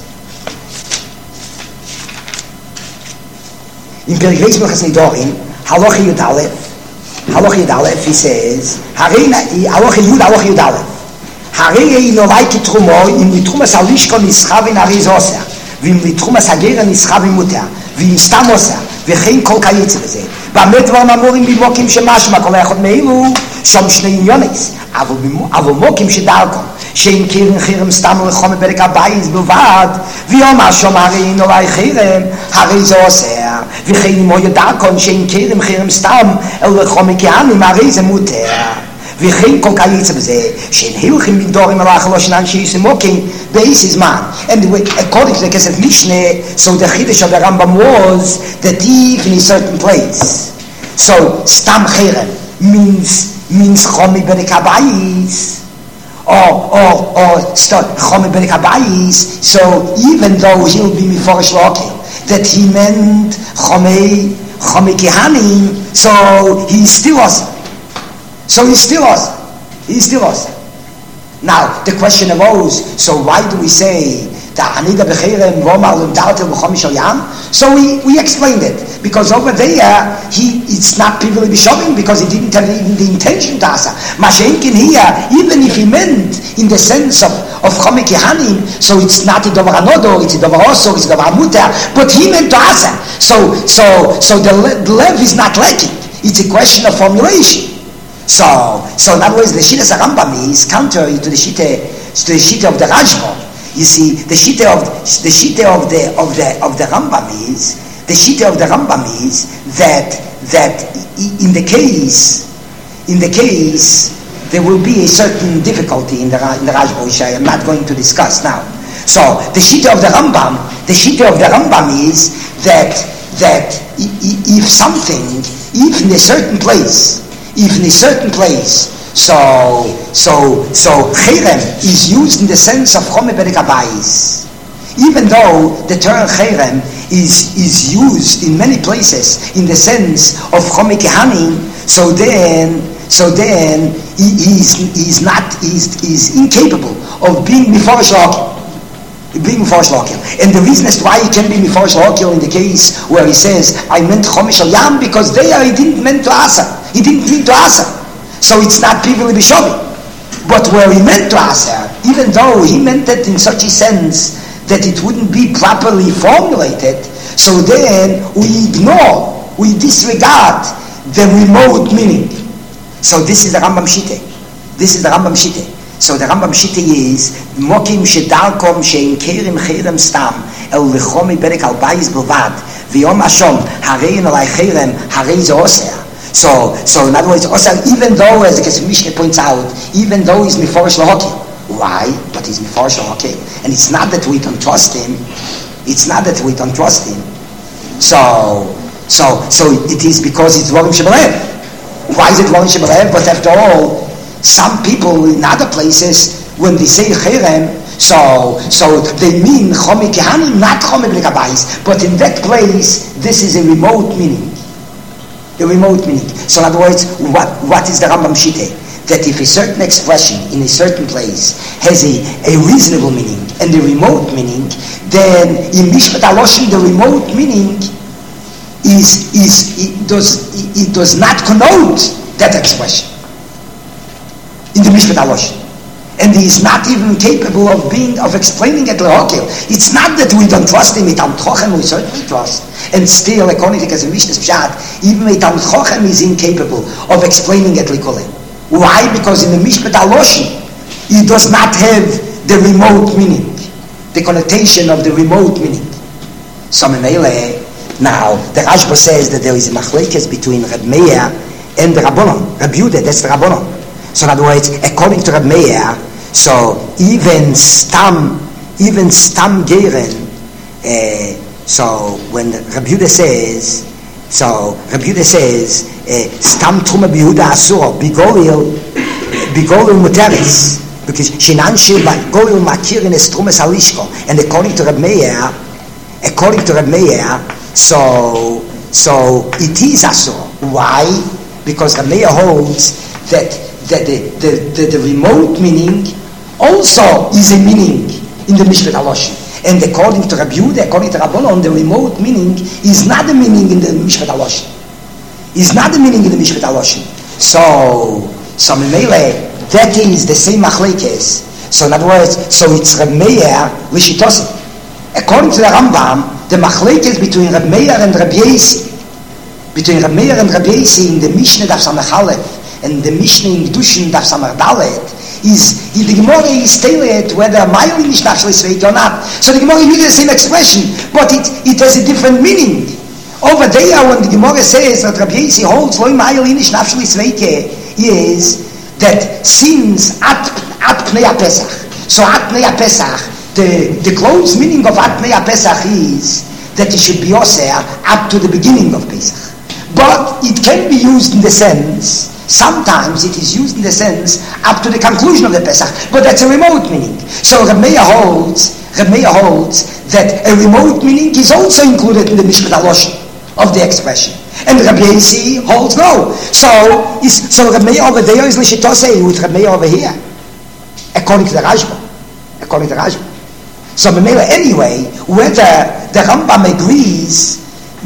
in Perigreis Melchas Nidorim, Halacha Yud Aleph, Halacha Yud Aleph, he says, Halacha Yud, Halacha Yud Aleph, Harei Nolai Ki Trumo, Im Litrumas Alishko Nischav in Ariz Oseh, Vim Litrumas Hagera Nischav in Muter, Vim Stam Oseh, V'chein Kol Kayitz B'zeh. B'amet Dvar Mamorim B'mokim Shemashma, Kol Echad Meilu, Shom Shnei Inyonis, Avo Mokim Shedarkom, שאין קירן חירם סתם לחום בפרק הבייס בלבד, ויאמר שום הרי נוראי חירם, הרי זה עושה, וכן מו ידעקון שאין קירם חירם סתם לחום מכהנים, הרי זה מותר. וכן כל קייצה בזה, שאין הלכים בגדורים על האכלו שנן שיסי מוקים, באיסי זמן. And according to the Kesef Mishneh, so the Chiddush of the Rambam was that if in a certain place, so stam חירם means, means חום בפרק הבייס, or or or start Chomet Berek Habayis, so even though he'll be Miforish Loki, that he meant Chomei Chomei Kehanim, so he's still awesome. So he's still awesome. He's still awesome. Now the question arose, so why do we say that Anida Becherem Vomar Lumdartel B'Chomish Yam? So we, we explained it. Because over there, he it's not privileged Bishovim because he didn't have even the intention to asa. Mashenkin here, even if he meant in the sense of, of Chomek Yehanim, so it's not a Dovar Anodor, it's a Dovar Osor, it's a Dovar Mutar, but he meant to asa. So, so, so the, the lev is not lacking. It's a question of formulation. So, so in other words, the Shittas Rambam is contrary to the Shitta, to the Shitta of the Rashba. You see, the Shitta of the Shitta of the of the of the Rambam is the Shitta of the Rambam is that that in the case in the case there will be a certain difficulty in the in the Rashba, which I am not going to discuss now. So the Shitta of the Rambam, the Shitta of the Rambam is that that if something, if in a certain place, if in a certain place. So, so, so, Cherem is used in the sense of Chomet Berek Habayis. Even though the term Cherem is, is used in many places in the sense of Chomet Kehanim, so then, so then, he is, he is not, he is, he is incapable of being Miforish Lokil. Being Miforish Lokil. And the reason as to why he can be Miforish Lokil in the case where he says, I meant Chomish Al Yam, because there he didn't mean to Asa. He didn't mean to Asa. So it's not privileged Bishovi. But where he meant to Aser, even though he meant it in such a sense that it wouldn't be properly formulated, so then we ignore, we disregard the remote meaning. So this is the Rambam Shitte. This is the Rambam Shitte. So the Rambam Shitte is Mokim shedarkom shein kerem cherem stam el lechomi berek al bayis bilvad v'yom ashom harei nolai cherem harei ze oser. So, so in other words, also, even though, as the Kesef Mishneh points out, even though he's Miforish Lahokil, why? But he's Miforish Lahokil, and it's not that we don't trust him. It's not that we don't trust him. So, so, so it is because it's Dvarim Shebelev. Why is it Dvarim Shebelev? But after all, some people in other places, when they say Cherem, so, so they mean Chomet Kehanim, not Chomet Berek Habayis. But in that place, this is a remote meaning. The remote meaning. So in other words, what, what is the Rambam Shitte? That if a certain expression in a certain place has a, a reasonable meaning and a remote meaning, then in Mishpat HaLoshen the remote meaning is, is it, does, it does not connote that expression in the Mishpat HaLoshen. And he is not even capable of being, of explaining it Lehokil. It's not that we don't trust him, Talmid Chochem we certainly trust. And still, according to Kesef Mishneh Pshat, even Talmid Chochem is incapable of explaining it Likolim. Why? Because in the Mishpat HaLoshen, he does not have the remote meaning, the connotation of the remote meaning. So, now, the Rashba says that there is a machlekes between Reb Meir and the Rabbanon. Reb Yehuda, that's the Rabbanon. So in other words, according to Reb Meir, so even Stam, even Stam Geren, uh, so when Reb Yehuda says, so Reb Yehuda says, Stam Truma B'Yehuda Asur, Bigolil, Bigolul Muteris, because Shinanshi Golul Makir in Estrumes Alishko, and according to Reb Meir, according to Reb Meir, so so it is Asur. Why? Because Reb Meir holds that that the, the, the, the remote meaning also is a meaning in the Mishpat Aloshin. And according to Rabbi Yehuda, according to Rabbanon, the remote meaning is not the meaning in the Mishpat Aloshin. Is not the meaning in the Mishpat Aloshin. So, so Memele, that is the same machlekes. So in other words, so it's Reb Meir l'shitosim. According to the Rambam, the machlekes between Reb Meir and Reb Yesi, between Reb Meir and Reb Yesi in the Mishnah Daf Samach Aleph and the Mishnah in Kedushin Daf Samach Dalet, is the Gemara is tailored whether Mayli is naturally sveik or not. So the Gemara uses the same expression, but it, it has a different meaning. Over there, when the Gemara says that Rabbi Yesi holds Loi Mayli is naturally sveik, is that since at at Pnei Pesach, so at Pnei Pesach, the the close meaning of at Pnei Pesach is that it should be oseh up to the beginning of Pesach, but it can be used in the sense. Sometimes it is used in the sense up to the conclusion of the Pesach, but that's a remote meaning. So Reb Meir holds, Reb Meir holds that a remote meaning is also included in the Mishpat Aloshin of the expression. And Reb Yesi holds no. So is so Reb Meir over there is l'shitosei with Reb Meir over here, according to the Rashba. According to the Rashba. So Memela anyway, whether the Rambam agrees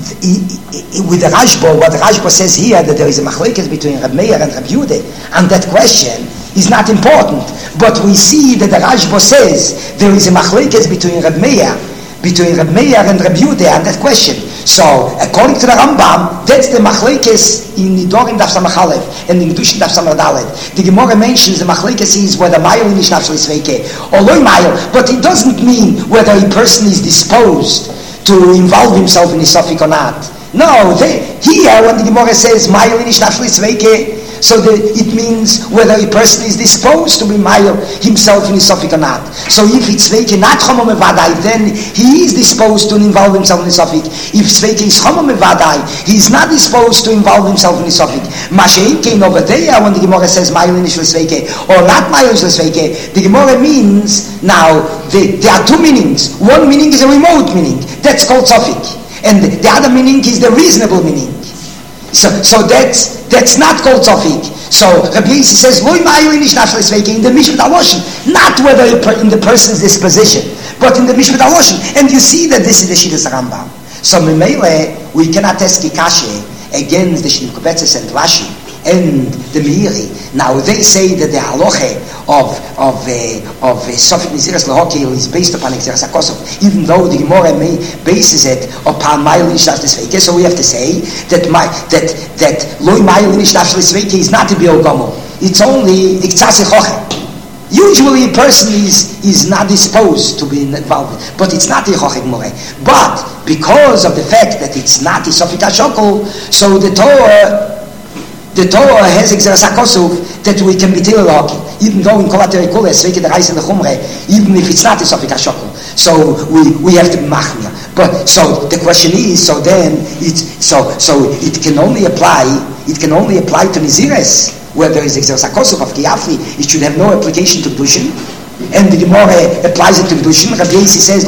with the Rashba, what the Rashba says here, that there is a machlekes between Reb Meir and Reb Yehuda, and that question is not important. But we see that the Rashba says there is a machlekes between Reb Meir, between Reb Meir and Reb Yehuda, and that question. So, according to the Rambam, that's the machlekes in Nidorim Daf Samach Aleph and in Kedushin Daf Samach Dalet. The Gemara mentions the machlekes is whether Mayil is naturally sveike or loy Mayil, but it doesn't mean whether a person is disposed to involve himself in his suffix or not. No, they, here when the Gemara says Mayil is naturally sveike, so the, it means whether a person is disposed to be Mayil himself in his suffix or not. So if it's sveike not Chomo Mevadai, then he is disposed to involve himself in his suffix. If sveike is Chomo Mevadai, he is not disposed to involve himself in his suffix. Mashein came over there when the Gemara says Mayil is sveike or not Mayil is sveike, the Gemara means now the, there are two meanings. One meaning is a remote meaning, that's called suffix, and the other meaning is the reasonable meaning. So, so that's that's not called tzofik. So Rabbi Yisi says, "Loi ma'ayil ish nafshel sveike," in the Mishpat Aloshin, not whether in the person's disposition, but in the Mishpat Aloshin. And you see that this is the Shittas Rambam. So Memele, we cannot ask Ikashe against the Shnim Kobetzes and Rashi and the Meiri. Now they say that the halacha of of uh, of uh, Sofik Niziras Lahokil is based upon Niziras Hakosov, even though the Gemara bases it upon Mayil Nishnaf Nesveike. So we have to say that my that that Loi Mayil Nishnaf Nesveike is not to be Ogomo. It's only Iktsasi Choche. Usually a person is is not disposed to be involved, but it's not a Choche More. But because of the fact that it's not a Sofik Hashokol, so the Torah. The Torah has Exeras HaKosuf that we can be Tilal even though in Kolateri Kula, Sveike the Reis and the Chumre, even if it's not a Sofik HaShokol. So we, we have to be Machmir. But, so the question is, so then, it's, so so it can only apply, it can only apply to Nizires, where there is Exeras HaKosuf of Kiyafli, it should have no application to Kedushin. And the Gemara applies it to Kedushin. Rabbi Yisi says,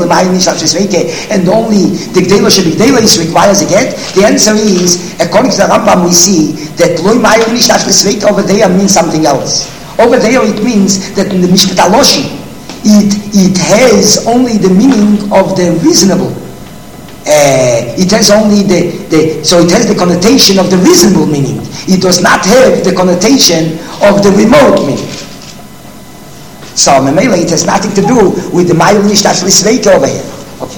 and only the Gdela Shebigdelis requires a get. The answer is, according to the Rambam, we see that over there means something else. Over there it means that in the Mishpat Aloshin, it, it has only the meaning of the reasonable. Uh, it has only the, the, so it has the connotation of the reasonable meaning. It does not have the connotation of the remote meaning. So, Memela, it has nothing to do with the Mayil Nishtach Lisveike over here. Okay.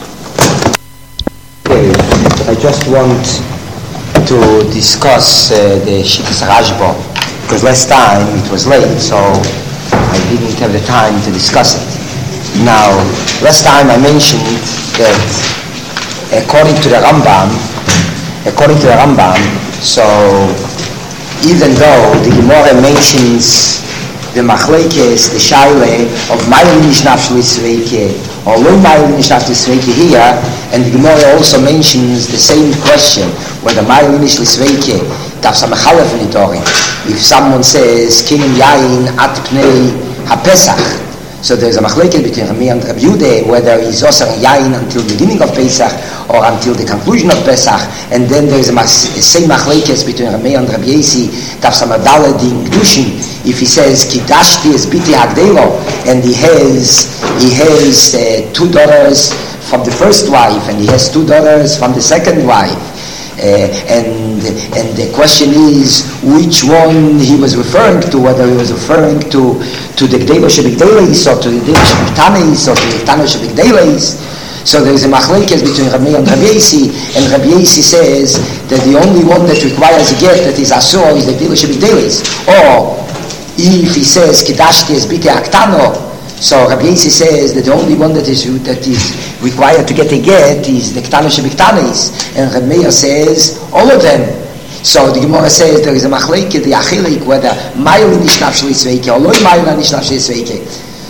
Okay. I just want to discuss uh, the Shittas Rashba, because last time it was late, so I didn't have the time to discuss it. Now, last time I mentioned that according to the Rambam, according to the Rambam, so even though the Gemara mentions the machlekes, the shaile of Mayil Nishnaf Lisveike or Lo Mayil Nishnaf Lisveike here, and the Gemara also mentions the same question whether Mayil Nishnaf Lisveike Daf Samachalef Nidorim. If someone says Kinim Yain At Pnei HaPesach, so there's a machleket between Rami and Rabbi Yehuda whether he's osar yain until the beginning of Pesach or until the conclusion of Pesach, and then there's a, mas- a same machleket between Rami and Rabbi Yesi Daf Samadalad in Kedushin. If he says Kidashti es biti hagdelo, and he has he has uh, two daughters from the first wife and he has two daughters from the second wife. Uh, and and the question is which one he was referring to, whether he was referring to to the Gdelo Shebigdelis or to the Gdelo Shebigtanis or to the Gdelo Shebigdelis. So there is a machlekes between Rabbi and Rabbi Yesi, and Rabbi Yesi says that the only one that requires a get that is asur is the Gdelo Shebigdelis. Or if he says Kidashti es biti aktano, so Rabbi Yesi says that the only one that is that is required to get a get is the Ktana Shebiktanis, and Rabbi Meir says all of them. So the Gemara says there is a machleke, the achilik, whether Mayel nishnaf shli sveike or loy Mayel nishnaf shli sveike.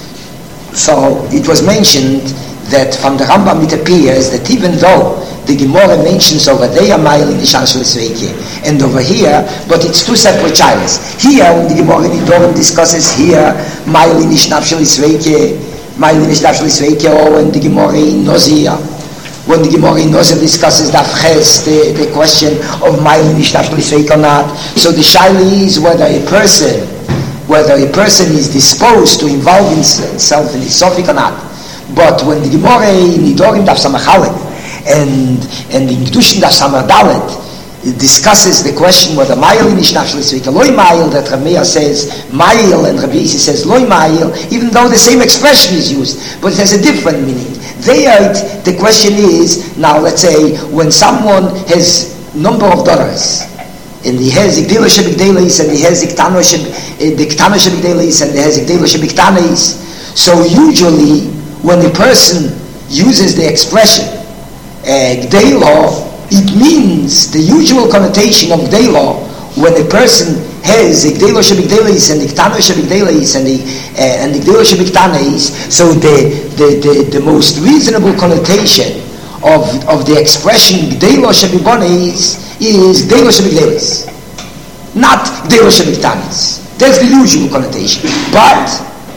So it was mentioned that from the Rambam it appears that even though the Gemara mentions over there Mayel nishnaf shli sveike and over here, but it's two separate childs. Here when the Gemara in Nidorim discusses here Mayel nishnaf shli sveike, Mayel nishnaf shli sveike, or when the Gemara in Nozir, when the Gemara in Nozir discusses the Ches, the, the question of Mayel nishnaf shli sveike or not. So the shaila is whether a person, whether a person is disposed to involve himself in the Sofik or not. But when the Gemara in Nidorim Daf Samachalef and and in Kedushin Daf Samadalet discusses the question whether Mayel nishnaf shli sveike loy Mayel, that Rabbi Meir says Mayel and Rabbi Yisi says loy Mayel, even though the same expression is used, but it has a different meaning. There, it, the question is, now let's say when someone has number of daughters, and he has Gdelo Shebigdelis, and he has the Ktana Shebigdelis, and he has Gdelo Shebiktanis. So usually, when a person uses the expression uh, Gdelo, it means the usual connotation of Gdelo when a person has the Gdelo Shebigdelis and the Ktana Shebigdelis and the uh, and the Gdelo Shebiktanis. So the, the, the, the most reasonable connotation of of the expression Gdelo Shebibonis is Gdelo Shebigdelis, not Gdelo Shebiktanis. That's the usual connotation. But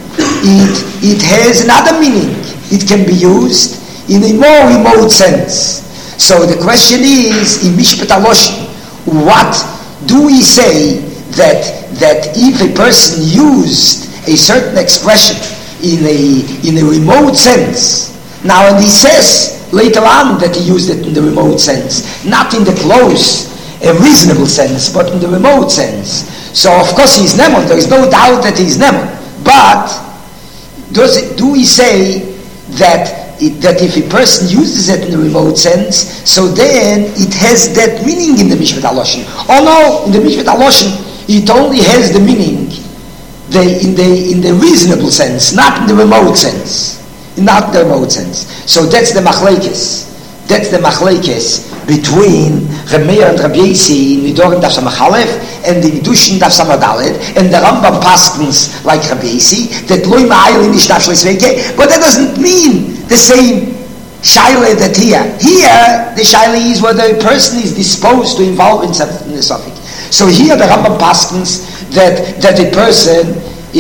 it it has another meaning. It can be used in a more remote sense. So the question is, in Mishpat HaLoshen, what do we say that that if a person used a certain expression in a in a remote sense, now and he says later on that he used it in the remote sense, not in the close, a reasonable sense, but in the remote sense. So of course he's Nemon, there is no doubt that he's Nemon. But does it, do we say that It, that if a person uses it in the remote sense, so then it has that meaning in the Mishpat HaLoshen? Oh no, in the Mishpat HaLoshen, it only has the meaning the, in the in the reasonable sense, not in the remote sense, not in the remote sense. So that's the machlekes. That's the machlekes between Rabbi Meir and Rabbi Yesi in Nidorim Daf Samachalef and the Kedushin Daf Samadalet, and the Rambam paskins like Rabbi Yesi that loy ma'ayil nishnaf shli sveike, but that doesn't mean the same shaila that here. Here, the shaila is whether a person is disposed to involve himself in the Sofik. So here the Rambam paskins that that a person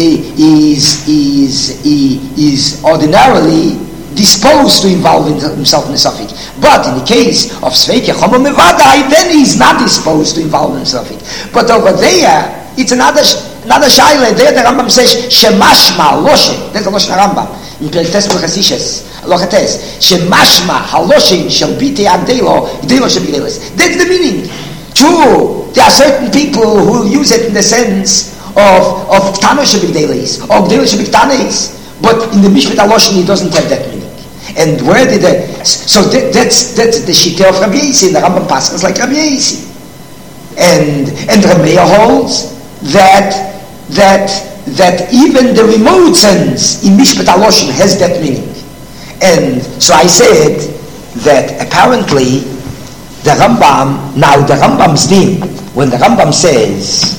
is is is ordinarily disposed to involve himself in the Sofik. But in the case of Sveike Chomo Mevadai, then he's not disposed to involve himself in Sofik. But over there, it's another another shaila. There the Rambam says Shemashma Loshe. That's the Loshe Rambam in Periktes Melchasishes. Lochates Shemashma Haloshin Shel Biti Agdelo Gdelo Shebigdelis. That's the meaning. True, there are certain people who will use it in the sense of of Ktana Shebigdelis or Gdelo Shebiktanis, but in the Mishpat HaLoshen it doesn't have that meaning. And where did the so that, that's that's the shita of Rabbi Yesi, and the Rambam passes like Rabbi Yesi, and and Rabbi Meir holds that that that even the remote sense in Mishpat HaLoshen has that meaning. And so I said that apparently the Rambam, now the Rambam's din, when the Rambam says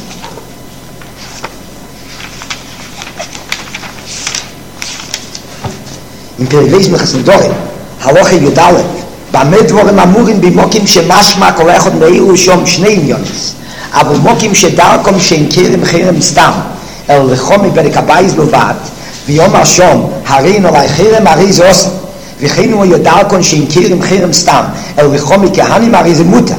in Perikles Melchas Nidorim, Halacha Yudalet, B'amei dvorim amurim b'mokim shemashma kol echad me'ilu shom shnei inyonis. אבל מוקים שדרכם שאין קרם חרם סתם, אל לחומי ברק הבייס בלבד, ויאמר שום, הרינו עלי חרם, הרי זה עושה. וכן הוא יודעכם שאין קרם חרם סתם, אל לחומי כהנים, הרי זה מותר.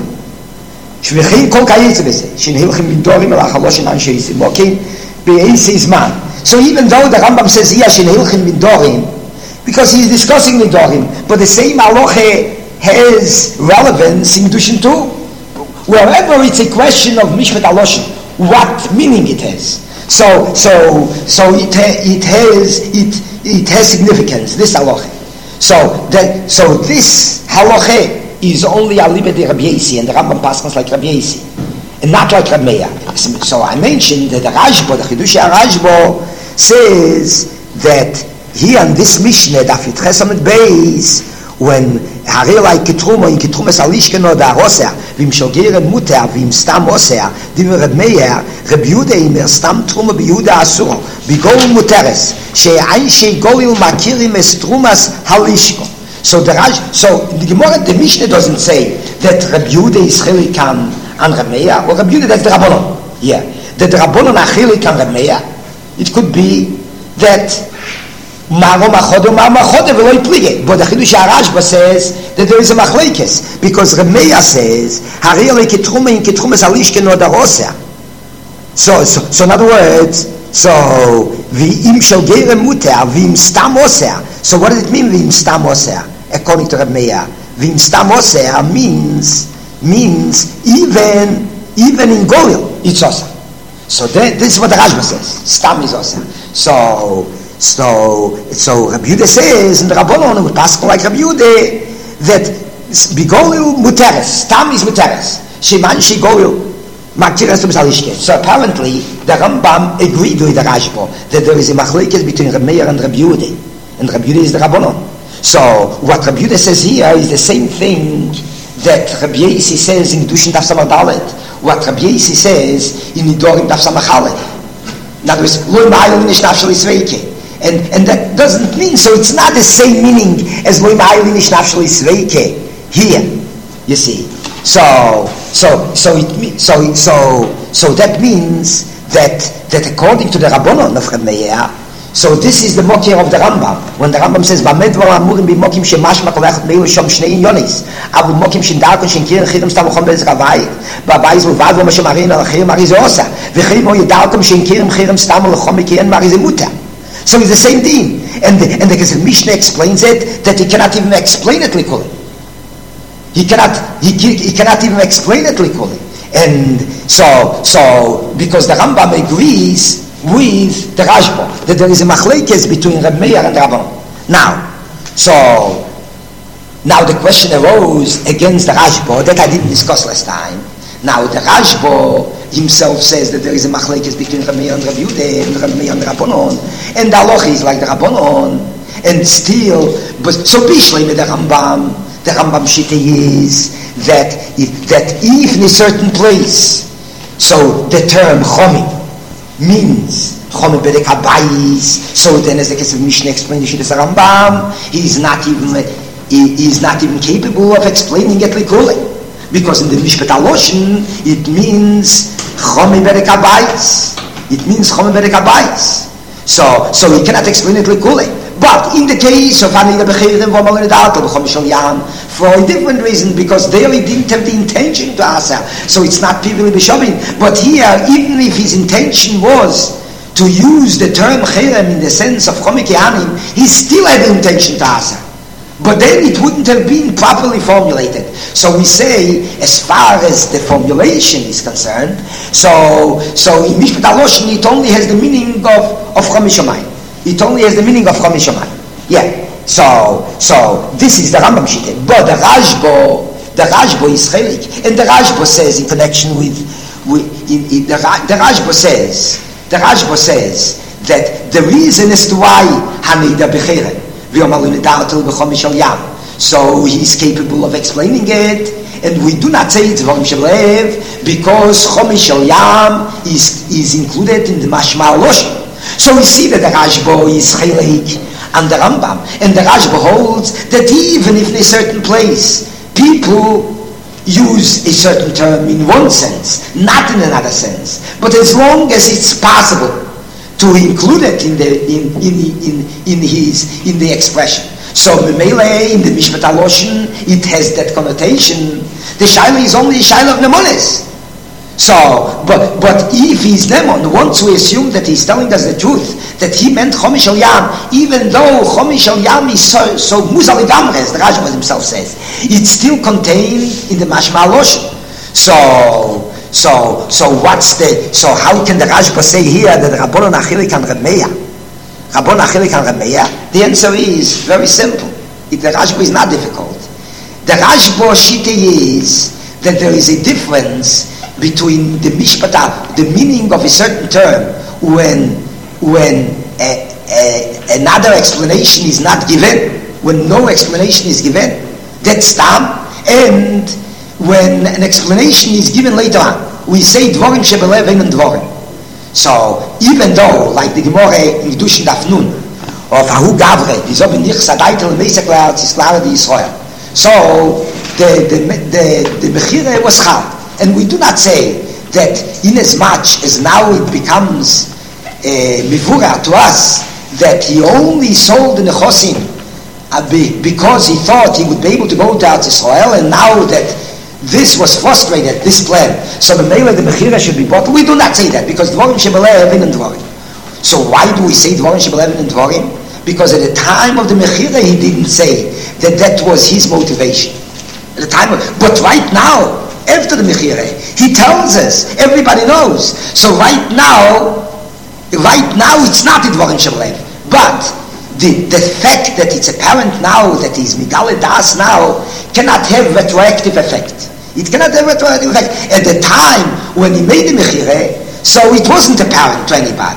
וכן כל קייצה בזה, שנהלכים בדורים אל החלושן אנשי זה, מוקים באיזה זמן. So even though the Rambam says here, שנהלכים בדורים, because he is discussing the Dorim, but the same halacha has relevance in Dushin too. Wherever it's a question of Mishpat Aloshin, what meaning it has. So, so, so it, ha- it has it it has significance. This halacha. So that so this halacha is only a libet de Rabbi Yossi, and the Rambam passes like Rabbi Yossi, and not like Rabbi Meir. So I mentioned that the Rashba, the Chidush Rashba, says that here in this Mishnah, Daf Yitches Amud Beis, when הרי אולי כתרומו, אם כתרומס על אישכנו דה רוסר, ואם שוגרן מותר, ואם סתם רוסר, דיבר רב מאיר, רב יהודה אומר, סתם תרומו ביהודה אסורו, בגול מותרס, שאנשי גוליל מכירים את תרומס על אישכו. So the Raj, so the Gemara, the Mishnah doesn't say that Rab Yehuda is chilik on Rab Meir, or Rab Yehuda, that's the Rabbanon. Yeah. That the Rabbanon are chilik on Rab Meir. It could be that Maro Machodo, Maro Machodo, Veloi Plige. But the Chidush HaRashba says that there is a Machlekes, because Rab Meir says, Hari Ole Ketrume in Ketrume Salishke no Daroser. So, so, so in other words, so, V'im Shel Geirem Muter, V'im Stam Oser. So what does it mean, V'im Stam Oser? According to Rab Meir, V'im Stam Oser means, means even, even in Golil, it's Oser. So that, this is what the Rashba says. Stam is Oser. So, so, so Rabbi Yehuda says in the Rabbanon, we pass like Rabbi Yehuda, that Bigolil Muteres, Stam is Muteres. Sheman Shi Golil, Maktiras to Misalishke. So apparently, the Rambam agreed with the Rashba that there is a machlekes between Rabbi Meir and Rabbi Yehuda, and Rabbi Yehuda is the Rabbanon. So what Rabbi Yehuda says here is the same thing that Rabbi Yossi says in Dushin Daf Samar Dalet, what Rabbi Yossi says in Nidorim Daf Samar Chalet. In other words, Lo Ma'ayel Nishnaf Shel Yisreike. And, and that doesn't mean, so it's not the same meaning as Lo Ma'ayel Nishnaf Shel Yisreike here, you see. So, so, so it means, so, so, so that means that, that according to the Rabbanon of Reb Meir, so this is the mokir of the Rambam. When the Rambam says, "B'med dvar amurim b'mokim shemashma kolachet meilu shom shnei inyonis, avu mokim shendarkon shenkir chirim stam uchom bez ravayit, b'abayis uvad v'ma shemarin al chirim arize osa, v'chirim o yedarkom shenkirim chirim stam uchom mekiren marize muta." So it's the same thing, and the, and the Mishnah explains it that he cannot even explain it likuli. He cannot, he, he cannot even explain it likuli, and so so because the Rambam agrees with the Rashba, that there is a machlekes between Reb Meir and Rabbanon. Now, so, now the question arose against the Rashba, that I didn't discuss last time. Now, the Rashba himself says that there is a machlekes between Reb Meir and Reb Yehuda, and Reb Meir and Rabbanon, and the halacha is like the Rabbanon, and still, but so Bishlei with the Rambam, the Rambam Shita is that, that even in a certain place, so the term Chomi, means Chome Berek Habayis. So then, as the Kesef Mishnah explained, the Shittas Rambam, he is not even he, he is not even capable of explaining it likuli, because in the Mishpat Aloshin it means Chome Berek Habayis. It means Chome Berek Habayis. So so he cannot explain it likuli. But in the case of Hani Lebechirim Vomalin Dalto B'Chom Shel Yam, for a different reason, because there he didn't have the intention to asa, so it's not Pivili B'Shavim. But here, even if his intention was to use the term Cherem in the sense of Chomik Yanim, he still had the intention to asa. But then it wouldn't have been properly formulated. So we say, as far as the formulation is concerned, so so in Mishpat Aloshin it only has the meaning of, of Chomish Shamayim. It only has the meaning of Chomish Shamayim. Yeah. So, so this is the Rambam Shita. But the Rashba, the Rashba is chelik, and the Rashba says in connection with, with in, in the, the Rashba says, the Rashba says that the reason as to why Hanida Becheren v'yomalin edartel b'chomish shel yam, so he is capable of explaining it, and we do not say it's Dvarim shel lev because chomish shel yam is is included in the Mashma Aloshin. So we see that the Rashba is chelik and the Rambam, and the Rashba holds that even if in a certain place people use a certain term in one sense, not in another sense. But as long as it's possible to include it in the in in in, in his in the expression. So Memele in the Mishpat Aloshin, it has that connotation. The Shaila is only a Shaila of Nemones. So, but but if he's Nemon, once we assume that he's telling us the truth, that he meant Chomish al Yam, even though Chomish al Yam is so so Muzal Gamre, as the Rashba himself says, it's still contained in the Mashma Aloshin. So so so what's the so how can the Rashba say here that Rabbanon Achilik and Remeya? Rabbanon Achilik and Remeya? The answer is very simple. It, the Rashba is not difficult. The Rashba Shite is that there is a difference between the mishpata, the meaning of a certain term, when when a, a, another explanation is not given, when no explanation is given, that's tam, and when an explanation is given later on, we say dvorim shebelev and dvorim. So even though, like the Gemara in Kedushin Daf Nun, of Ahu Gavre, so the the the, the Mechira was hard. And we do not say that in as much as now it becomes uh, mivura to us that he only sold the nechosim uh, be, because he thought he would be able to go to Eretz Yisrael, and now that this was frustrated, this plan, so the mele the mechira should be bought. We do not say that because dvorim shebelevin and dvorim. So why do we say dvorim shebelevin and dvorim? Because at the time of the mechira he didn't say that that was his motivation. At the time of, but right now, after the Mechire, he tells us, everybody knows. So right now, right now it's not Dvorim Shebelev. But the, the fact that it's apparent now that he's Midale Das now cannot have retroactive effect. It cannot have retroactive effect. At the time when he made the Mechire, so it wasn't apparent to anybody.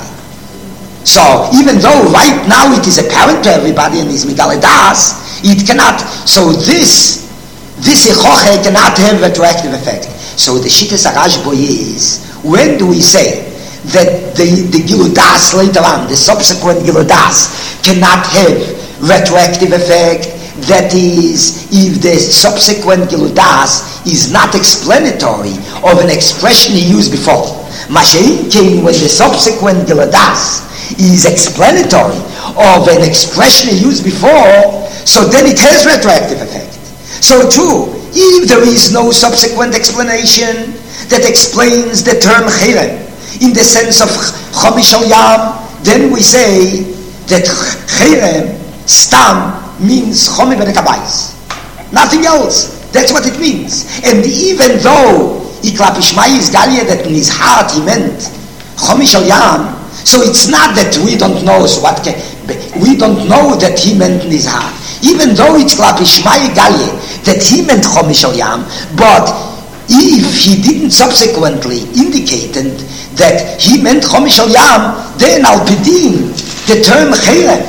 So even though right now it is apparent to everybody and he's Midale Das, it cannot. So this This ichoche cannot have retroactive effect. So the Shittas Rashba is, when do we say that the, the Giludas later on, the subsequent Giludas, cannot have retroactive effect? That is, if the subsequent Giludas is not explanatory of an expression he used before. Mashein came when the subsequent Giludas is explanatory of an expression he used before, so then it has retroactive effect. So too, if there is no subsequent explanation that explains the term chirem in the sense of chomish al yam, then we say that chirem stam means chomi benekabayis. Nothing else. That's what it means. And even though iklapishmai is galia that in his heart he meant chomish al yam, so it's not that we don't know. So what can, we don't know that he meant in his heart. Even though it's klapishmai galia that he meant chomish al yam, but if he didn't subsequently indicate that he meant chomish al yam, then al pidin the term chirem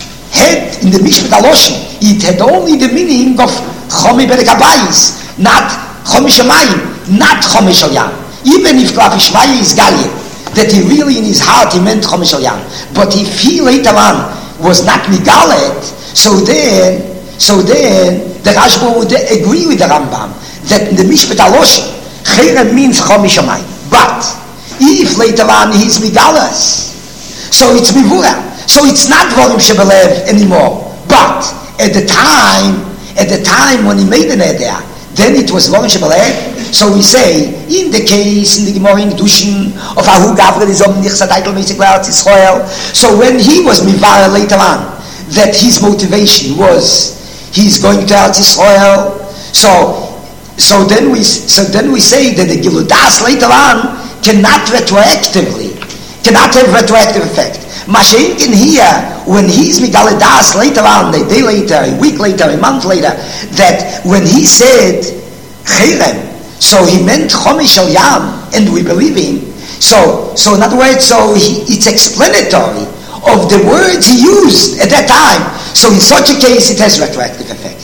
had in the Mishpat Aloshin, it had only the meaning of chomi berekabayis, not chomish amayim, not chomish al yam. Even if klapishmai is galia that he really in his heart he meant chomish al yam, but if he later on was not migalet, so then so then the Rashba would agree with the Rambam that in the Mishpat Aloshin, chirem means chomish amayim. But if later on he's migalas, so it's mivura. So it's not dvorim shebelev anymore. But at the time, at the time when he made the neder, then it was dvorim shebelev. So we say in the case in the Gemara in Kedushin of Ahu Gavre is om nichsa taitel meisik le'Eretz Yisrael. So when he was mivara later on, that his motivation was he's going to Eretz Yisrael. So, so then we so then we say that the Giludas later on cannot retroactively cannot have retroactive effect. Mashenkin here, when he's Migaladas later on, a day later, a week later, a month later, that when he said Chirem, so he meant Chomish al Yam, and we believe him. So, so in other words, so he, it's explanatory of the words he used at that time. So in such a case, it has retroactive effect.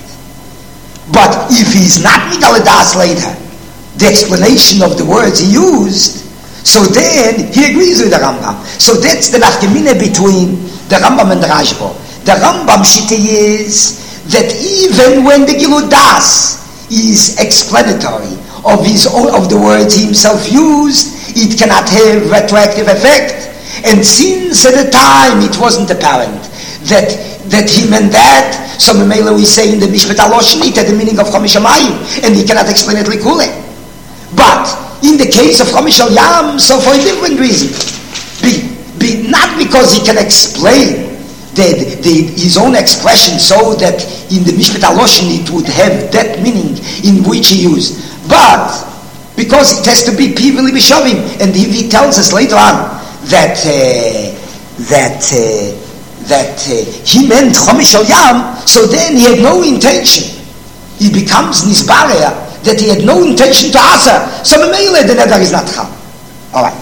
But if he's not Migaladas later, the explanation of the words he used, so then he agrees with the Rambam. So that's the nafkamina between the Rambam and the Rashba. The Rambam shita is that even when the Giludas is explanatory of his own, of the words he himself used, it cannot have retroactive effect. And since at the time it wasn't apparent that that he meant that, so Memela we say in the Mishpat Aloshin it had the meaning of Chomish Hamayim, and he cannot explain it likule. But in the case of Chomish Al Yam, so for a different reason, be, be not because he can explain the, the, his own expression so that in the Mishpat Aloshin it would have that meaning in which he used, but because it has to be Pivili Bishavim, and if he tells us later on that uh, that uh, that uh, he meant Chomish Al Yam, so then he had no intention. He becomes Nisbareya that he had no intention to answer. So Memele the neder is not Chal. All right.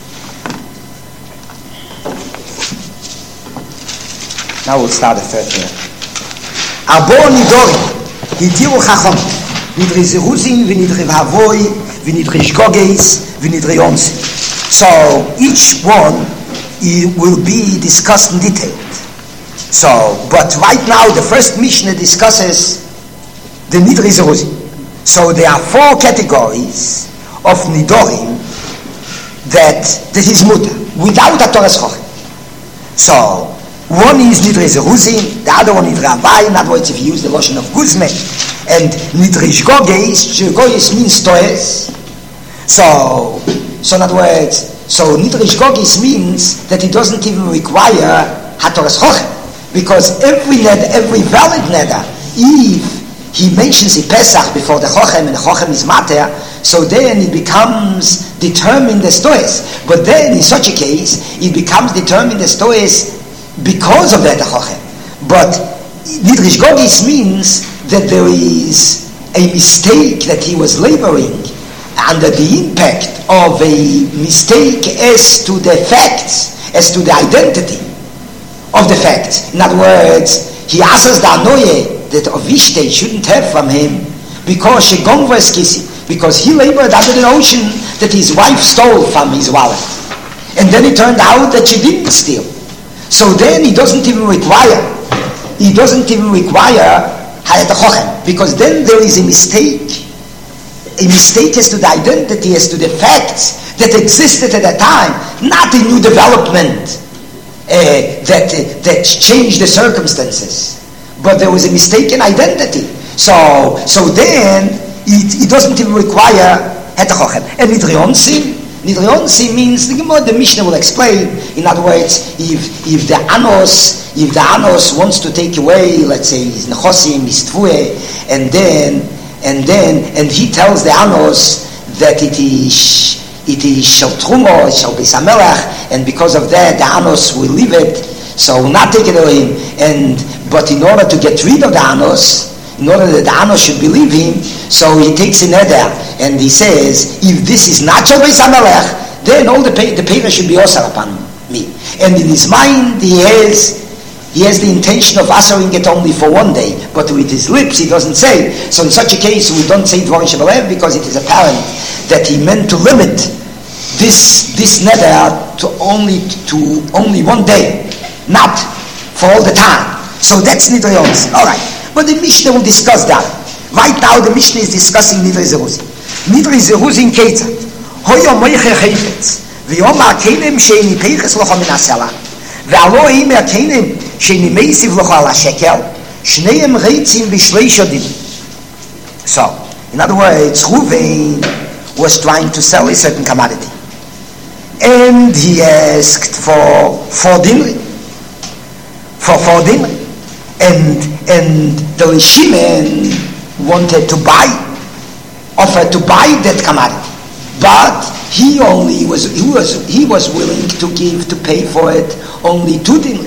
Now we'll start the third here. Abo Nidorim Hitiru Chacham Nidri Zeruzim V'Nidri V'Havoi V'Nidri Shgogeis V'Nidri Onsi. So each one it will be discussed in detail. So, but right now the first Mishnah discusses the Nidri Zeruzim. So there are four categories of Nidorim that that is mutter without a Torah Chochem. So one is Nidri Zeruzim, the other one is Rabbi. In other words, if you use the lotion of Guzme, and Nidri Shgogeis, Shgogeis means Toes. So, so in other words, so Nidri Shgogeis means that it doesn't even require HaTorah Chochem. Because every neder, every valid neder, if he mentions the Pesach before the Chochem, and the Chochem is mater, so then it becomes determined as Toes. But then in such a case, it becomes determined as Toes because of that Chochem. But Nidri Shgogeis means that there is a mistake that he was laboring under the impact of a mistake as to the facts, as to the identity of the facts. In other words, he asks the anoye that Ovishte shouldn't have from him because she gongvas kisi, because he labored under the notion that his wife stole from his wallet, and then it turned out that she didn't steal. So then he doesn't even require, he doesn't even require Hayat Chochem, because then there is a mistake, a mistake as to the identity, as to the facts that existed at that time, not a new development. Uh, that uh, that changed the circumstances, but there was a mistaken identity. So so then it, it doesn't even require hetachochem. And nidrionsim, nidrionsim means the Gemara, the Mishnah will explain. In other words, if if the anos if the anos wants to take away, let's say his nechosim, his tfue, and then and then and he tells the anos that it is. It is shel trumo, it shall be samelach, and because of that the anos will leave it, so will not take it away. And but in order to get rid of the anos, in order that the anos should believe him, so he takes a neder and he says, if this is not shall be samelach, then all the pay, the payment should be osar upon me. And in his mind he has he has the intention of answering it only for one day, but with his lips he doesn't say. So in such a case we don't say dvarim shebalev, because it is apparent that he meant to limit this this neder to only to only one day, not for all the time. So that's Nidri Yonsi. All right, but the Mishnah will discuss that. Right now the Mishnah is discussing Nidri Zeruzim. Nidri Zeruzim Ketzat Hoyo Moiche Chayfetz V'Yomar Kenem Sheini Peiches Locho Min Asela Ve'alo Eimer Kenem Sheini Meisiv Locho Al HaShekel Shneim Reitzim V'Shlei Shodim. So, in other words, Ruvain was trying to sell a certain commodity, and he asked for four dinari, for four dinari, and and the Shimon wanted to buy, offered to buy that commodity, but he only was he was he was willing to give to pay for it only two dinari.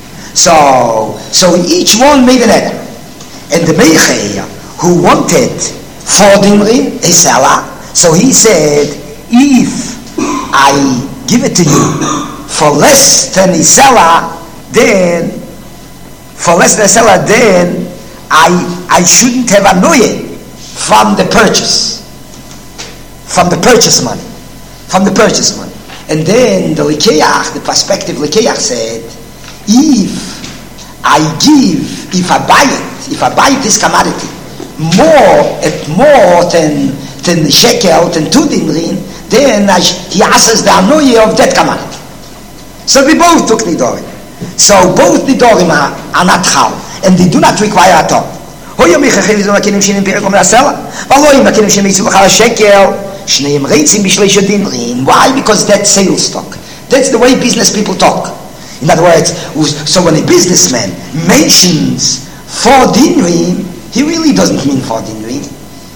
So so each one made an neder, and the Meichei who wanted four dinari, a seller, so he said, if I give it to you for less than a seller, then for less than a seller, then I I shouldn't have annoyed from the purchase, from the purchase money, from the purchase money. And then the Likeach, the prospective Likeach said, if I give, if I buy it, if I buy this commodity more at more than than shekel, than two dinrin, then he asks the anoye of that command. So we both took nidorim. So both nidorim are, are not chal, and they do not require at all. Hoyo michachil is on akenim shenim perek omer asela. Valoim akenim shenim yitzvu chal shekel. Shneim reitzim b'shleisha dinrin. Why? Because that's sales talk. That's the way business people talk. In other words, so when a businessman mentions four dinrin, he really doesn't mean four dinrin.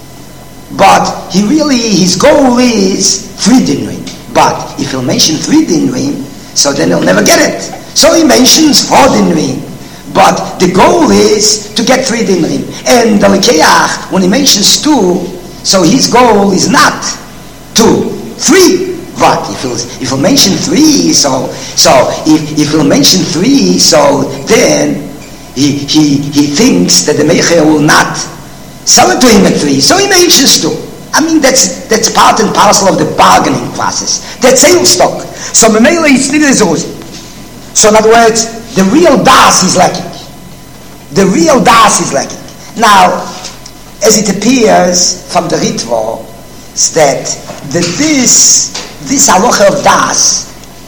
But he really, his goal is three dinrin. But if he'll mention three dinrin, so then he'll never get it. So he mentions four dinrin. But the goal is to get three dinrin. And the Likeach, when he mentions two, so his goal is not two, three. But if he'll, if he'll mention three, so so if, if he'll mention three, so then he he, he thinks that the Meicher will not sell it to him at three. So he mentions two. I mean, that's that's part and parcel of the bargaining process. That's sales stock. So Memele is still is rosy. So in other words, the real das is lacking. The real das is lacking. Now, as it appears from the Ritva, is that, that this this halacha of das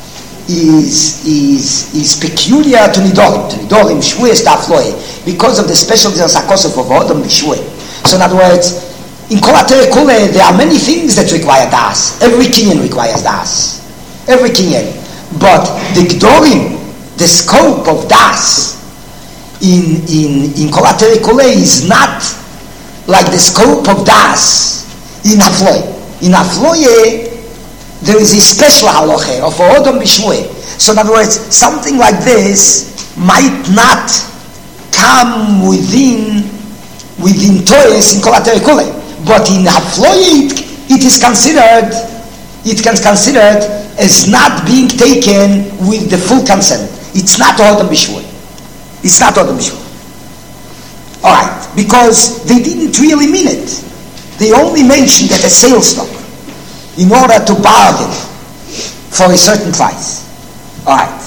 is is is peculiar to Nidorim, to Nidorim, Shvuah, Stafloe, because of the special Sakosov of Odom B'Shvuah. So in other words, in Kol HaTorah Kule, there are many things that require das. Every kinyan requires das. Every kinyan. But the Gdorim, the scope of das in in in Kol HaTorah Kule is not like the scope of das in Afloye. In Afloye, there is a special halacha of Odom B'Shvuah. So in other words, something like this might not come within within Toys in Kol HaTorah Kule. But in Afloye, it, it is considered it can considered as not being taken with the full consent. It's not Odom B'Shvuah. It's not Odom B'Shvuah. All right, because they didn't really mean it. They only mentioned that a sales stock in order to bargain for a certain price. All right.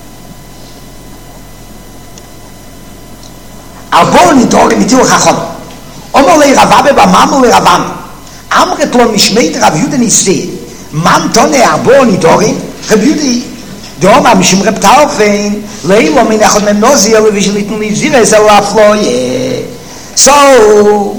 Arbon Nidorim Mitil Chachon. Omer le Ravabe b'Mam le Ravam. Amret lo mishmeit Rav Yehuda Nisei. Man tone Arbon Nidorim. Rav Yehuda Doma mishum Reb Tarfein. Leilo min echad mem nozir levishlitnu nizir ezel afloye. So,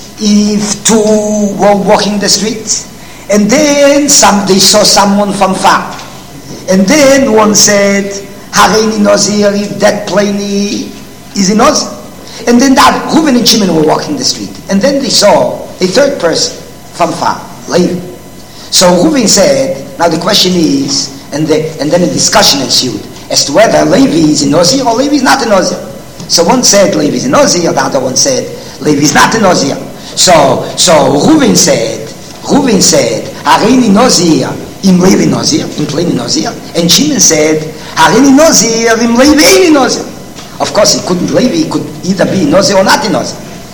if two were walking the street, and then some, they saw someone from far, and then one said, Hareini Nozir, if that plainly is in Nozir. And then that Reuven and Shimon were walking the street, and then they saw a third person from far, Levi. So Reuven said, now the question is, and, the, and then a discussion ensued as to whether Levi is in Nozir or Levi is not in Nozir. So one said Levi is in Nozir, the other one said Levi is not in Nozir. So so Reuven said, Reuven said, Hareini Nozir im Levi Nozir, im plain Nozir, and Shimon said, Hareini Nozir im Levi eini Nozir. Of course, he couldn't Levi, he could either be Nozir or not in Nozir.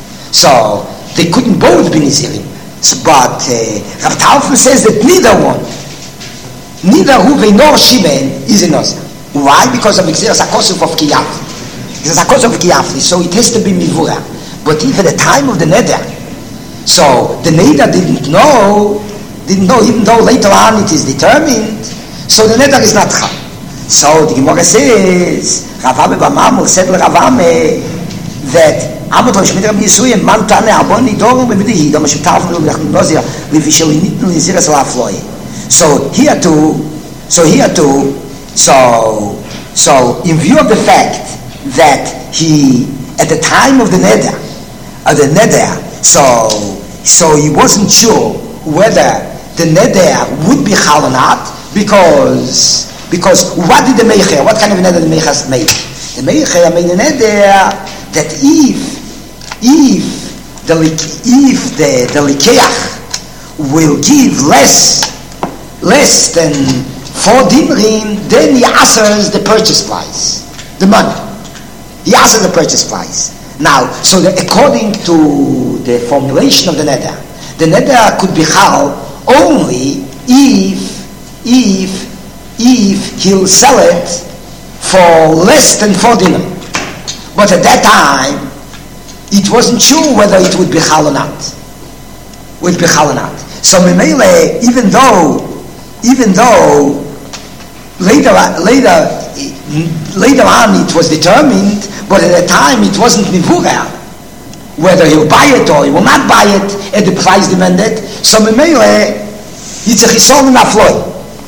So they couldn't both be Nazirim. But uh, Rav Tarfon says that neither one, neither Reuven nor Shimon is in Nozir. Why? Because of Xeras HaKosuf of Kiyafli. Xeras HaKosuf of Kiyafli, so it has to be Mivura. But if at the time of the Neder, so the Neder didn't know, didn't know, even though later on it is determined, so the Neder is not Chal. So the Gemara says, Ravabe b'Mamul said to Ravame that Amot Shmit Rabbi Yisuyim man tane Arbon Nidorim b'Midihi Dama Shutaf Nulech Nozir V'Vishalim Nitnu Niziras La'Afloi. So here too, so here too, so so in view of the fact that he at the time of the Neder, of the Neder, so so he wasn't sure whether the Neder would be Chal or not, because because what did the Meicher, what kind of Neder the Meicher made? The Meicher made a Neder that if if the if the the Likeach will give less less than four dinrim, then he answers the purchase price, the money. He answers the purchase price. Now, so that according to the formulation of the neder, the neder could be chal only if if if he'll sell it for less than four dinrim. But at that time, it wasn't sure whether it would be chal or not. Would be chal or not. So Memele, even though, even though later, later, later on it was determined, but at the time it wasn't mivurah whether he'll buy it or he will not buy it at the price demanded. So Memele, it's a chisol in afloi.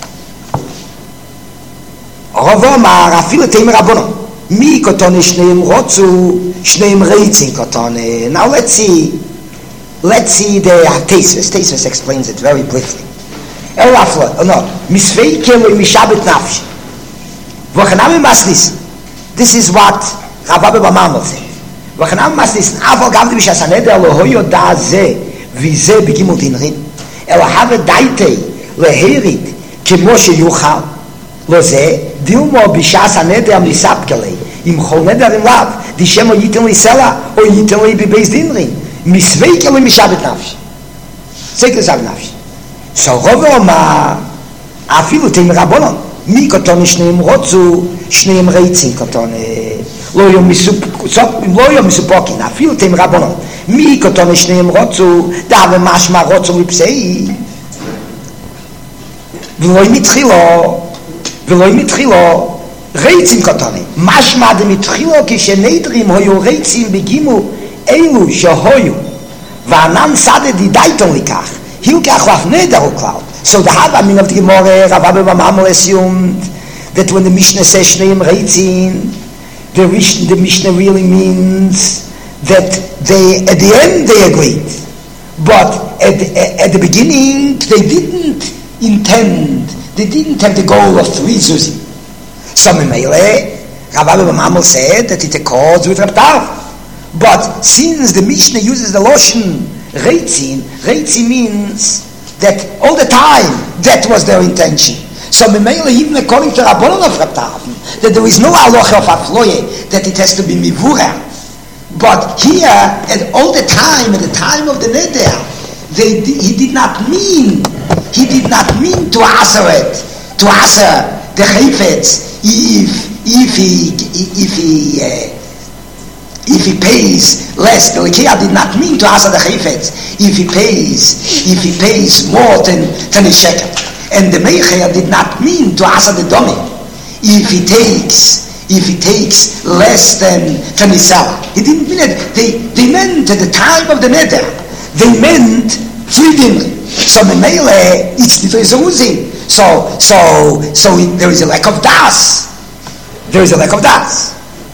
Ravo mar afil teim rabonon. Mi kotone shneim rotzu, shneim reitzin kotone. Now let's see, let's see the Teisves. Teisves explains it very briefly. El afloi, oh no, misvei kelo mishabet nafshi. Vochanami maslis. This is what Ravabe Bamamel said. Vochanami maslis. Aval gavdi b'shasaneder lohoyo da ze vize begimul dinrin. El have daite leherit kemo sheyuchal. לא זה, דילמו בשעס הנדר מספקלי, אם כל נדר עם לאו, דשמו ייתן לי סלע, או ייתן לי בבייס דינרים, מסווי כאילו משבת נפש. זה כזה נפש. סורוב אומר, אפילו תאים רבונון, מי כתון שניהם רוצו, שניהם רייצים כתון, לא יום מסופוקין, אפילו תאים רבונון, מי כתון שניהם רוצו, דה ומשמע רוצו לפסאי, ולא מתחילו, ולא מתחילו רייצים קטנים. משמע דמתחילו כשנדרים היו רייצים בגימו אלו שהיו וענן סדה דידייתון לכך. הילקח לך נדר וכלל. So the Hava meaning of the Gemara, Ravabe Bamamel assumed that when the Mishnah says Shneim Reitzin, the, the Mishnah really means that they, at the end they agreed. But at, at the beginning they didn't intend, they didn't have the goal of three zuzim. So Memele, Ravabe Bamamel said that it accords with Reb Tav. But since the Mishnah uses the Loshen Reitzin, Reitzin means that all the time that was their intention. So Memele, even according to Rabbanon of Reb Tav, that there is no halacha of afloye, that it has to be mivura. But here, at all the time, at the time of the neder, they, he did not mean, he did not mean to answer it, to answer the chayfetz, if, if he, if he, uh, if he pays less. The Lekia did not mean to answer the chayfetz, if he pays, if he pays more than, than a shekel. And the Meicher did not mean to answer the domi, if he takes, if he takes less than, than his seller. He didn't mean it. They, they meant at the time of the neder, they meant three dinner. So Memele, it's the Zeruzim. So, so, so it, there is a lack of das. There is a lack of das.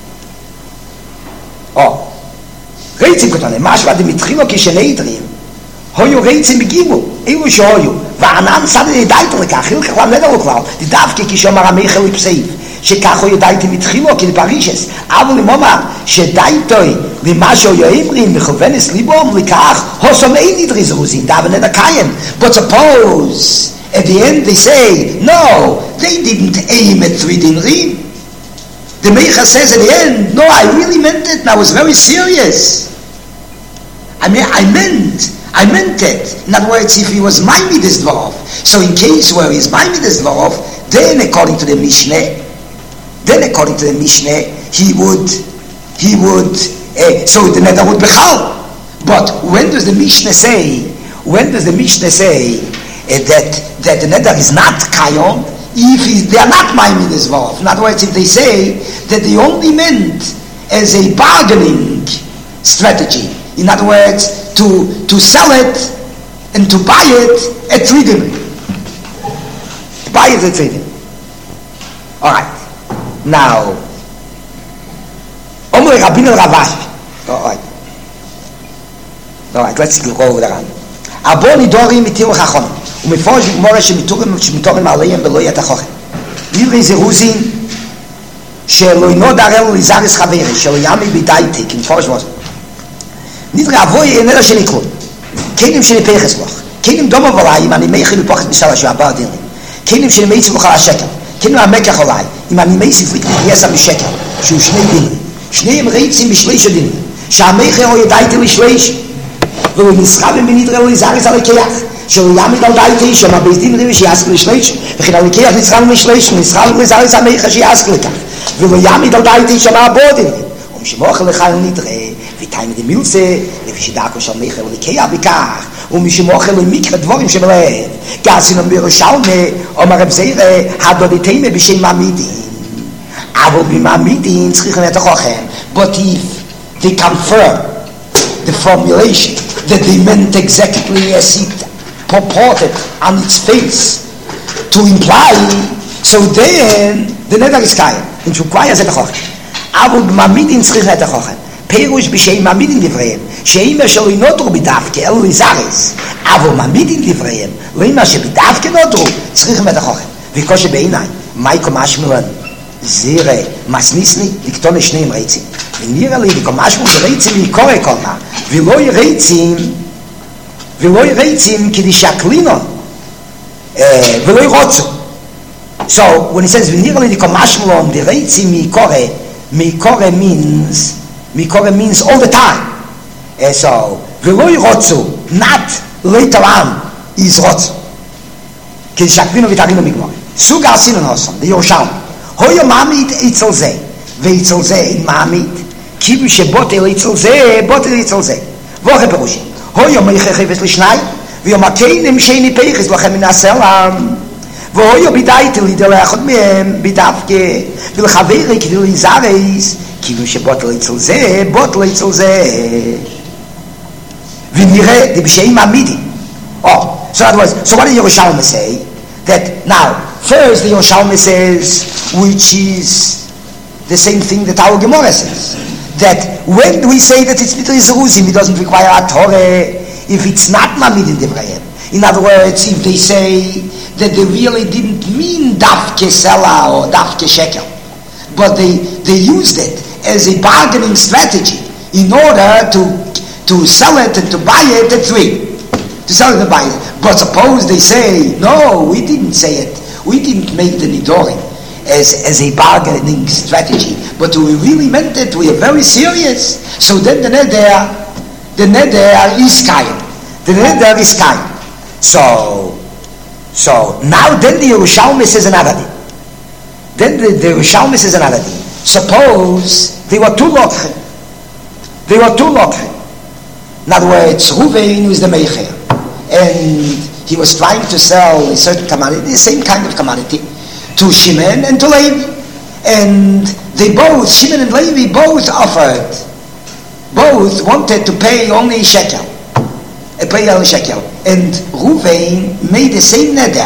Oh. Reitzim kotane, mashva de mitchilo kishenedrim, hoyu reitzim begimu, elu shoyu, va'anan sade de daito lekach, hilkach lam neder uklau, di davke kishomar ameichel ipseiv, שכך הוא ידעתי מתחילו, כי לפרישס, אבל למומר, שדעתוי, למה שהוא יאמרים, מכוונס ליבום, לכך, הוסום אין נדרי זרוזים, דאבן נדע קיים. But suppose, at the end they say, no, they didn't aim at three dinrim. The Meicha says at the end, no, I really meant it, and I was very serious. I mean, I meant, I meant it. In other words, if he was Maimonides Dvorov, so in case where he is Maimonides Dvorov, then according to the Mishnah, then according to the Mishnah, he would, he would, uh, so the neder would be chal. But when does the Mishnah say, when does the Mishnah say uh, that, that the neder is not kayom, if he, they are not Maimonides Dvorov? In other words, if they say that they only meant as a bargaining strategy, in other words, to, to sell it and to buy it at three dinner. Buy it at three dinner. All right. Now, Omri Rabin el Ravash. All right. All right, let's go over there. Aboni Dorim mitiu chachon. Umeforsh gmora shemiturim shemiturim aleihem belo yatachochem. Divrei zeruzin shelo ino darel lizaris chaveri shelo yami b'daiti k'mforsh was. Divrei avoy enela shenikol. Kenim shenipeches loch. Kenim domo v'layim ani meichel u'poches b'shala she'abar dinrim. Kenim shenimeitzu b'chal ha'shekel. kennen wir Mekach Olai, im Animesi fliegt die Jesa Mishekel, שהוא שני דינים, שניהם רייצים בשליש הדינים, שהמכר הוא ידעתי לשליש, והוא נסחב בנידרה ולזרס על הכיח, שהוא יעמיד על דעתי, שמה בית דין ריבי שיעסק לשליש, וכן על הכיח נסחב לשליש, ונסחב לזרס המכר שיעסק לכך, והוא יעמיד על דעתי, שמה הבודין, ומשמוכל לחל נדרה, ויתיים דמילסה, לפי שדעקו של מיכל וליקיה בכך, ומשמוכל למקרא דבורים שבלב, געסינו בירושלמי, אומר רב זירא, הדודיתימה בשם מעמידים. אבל במעמידים צריכים את החוכם, but if they confirm the formulation that they meant exactly as it purported on its face to imply, so then the neder is kaim, and to require the chochem. אבל במעמידים צריכים את החוכם. פירוש בשם מעמידים דבריהם, שאימא שלו נותרו בדווקא, אלו לזרס, אבל מעמידים דבריהם, לא אימא שבדווקא נותרו, צריכים את החוכם. וכושר בעיניי, מה יקומש מלן? זירה, מסניסני, לקטון לשניהם רצים. ונראה לי, וקומש מלן רצים יקורא כל מה, ולא ירצים, ולא ירצים כדי שהקלינון, ולא ירוצו. So, when he says, ונראה לי, וקומש מלן רצים יקורא, מקורא means, מקורא means all the time. Uh, so, ולא ירוצו, not later on, is רוצו. כדי שהקלינו ותרינו מגמור. סוג הסינון הוסון, בירושלמי. הויו מעמיד אצל זה, ואצל זה אין מעמיד. כאילו שבוטל אצל זה, בוטל אצל זה. ואוכל פירושים. הויו מייכה חפש לשניים, ויומקנים שני פייחס לכם מן הסלם. והויו בידאיתי לידי לאחד מהם, בדווקא, ולחברי כדי להיזרס, כאילו שבוטל אצל זה, בוטל אצל זה. ונראה, זה בשעים מעמידים. Oh, so that was, so what did Yerushalmi say? That now, first the Yerushalmi says, which is the same thing that our Gemara says, that when we say that it's Mitri Zeruzim, it doesn't require a Torah if it's not Mamid in Devrayim. In other words, if they say that they really didn't mean Dafke Sela or Dafke Shekel, but they, they used it as a bargaining strategy in order to, to sell it and to buy it at three. To sell it and buy it. But suppose they say, no, we didn't say it. We didn't make the Nidorim as, as a bargaining strategy. But we really meant it. We are very serious. So then the Neder, the Neder is Kaim. The Neder is Kaim. So, so now then the Yerushalmi says another thing. Then the, the Yerushalmi says another thing. Suppose they were two Lokrim. They were two Lokrim. In other words, Ruvain was the Meicher. And he was trying to sell a certain commodity, the same kind of commodity, to Shimon and to Levi. And they both, Shimon and Levi, both offered, both wanted to pay only a shekel, a pay only shekel. And Ruvain made the same neder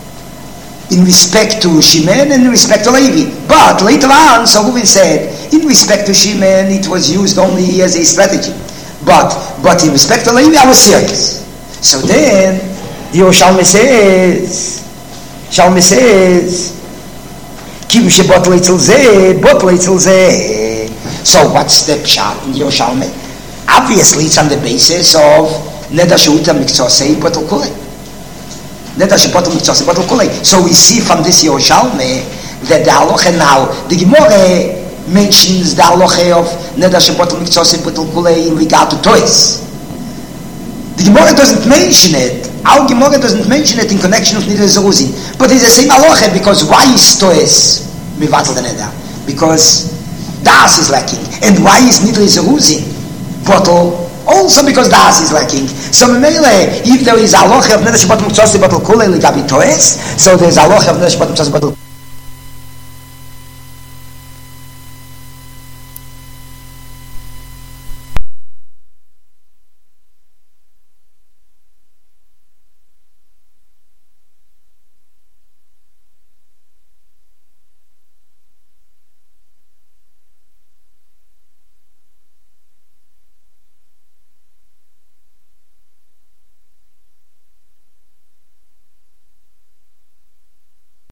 in respect to Shimon and in respect to Levi. But later on, so Ruvain said, in respect to Shimon, it was used only as a strategy. But, but in respect to Levi, I was serious. So then, Yerushalmi says, Shalmi says, Kim shebotl etzel zeh, botl etzel zeh. So what's the pshat in Yerushalmi? Obviously, it's on the basis of Neder shehuta miktzosei botl kulei. Neder shebotl miktzosei botl kulei. So we see from this Yerushalmi that the halacha now, the Gemara mentions the halacha of Neder shebotl miktzosei botl kulei in regard to toys. The Gemara doesn't mention it. Our Gemara doesn't mention it in connection with Neder Zeruzin. But it's the same halacha, because why is toes mivatel the Neder? Because das is lacking. And why is Neder Zeruzin bottle? Also because das is lacking. So if there is a halacha of Neder Shabbat Mitzvah Bottle Kulei Ligabi Toes, so there's a halacha of Neder Shabbat Mitzvah Bottle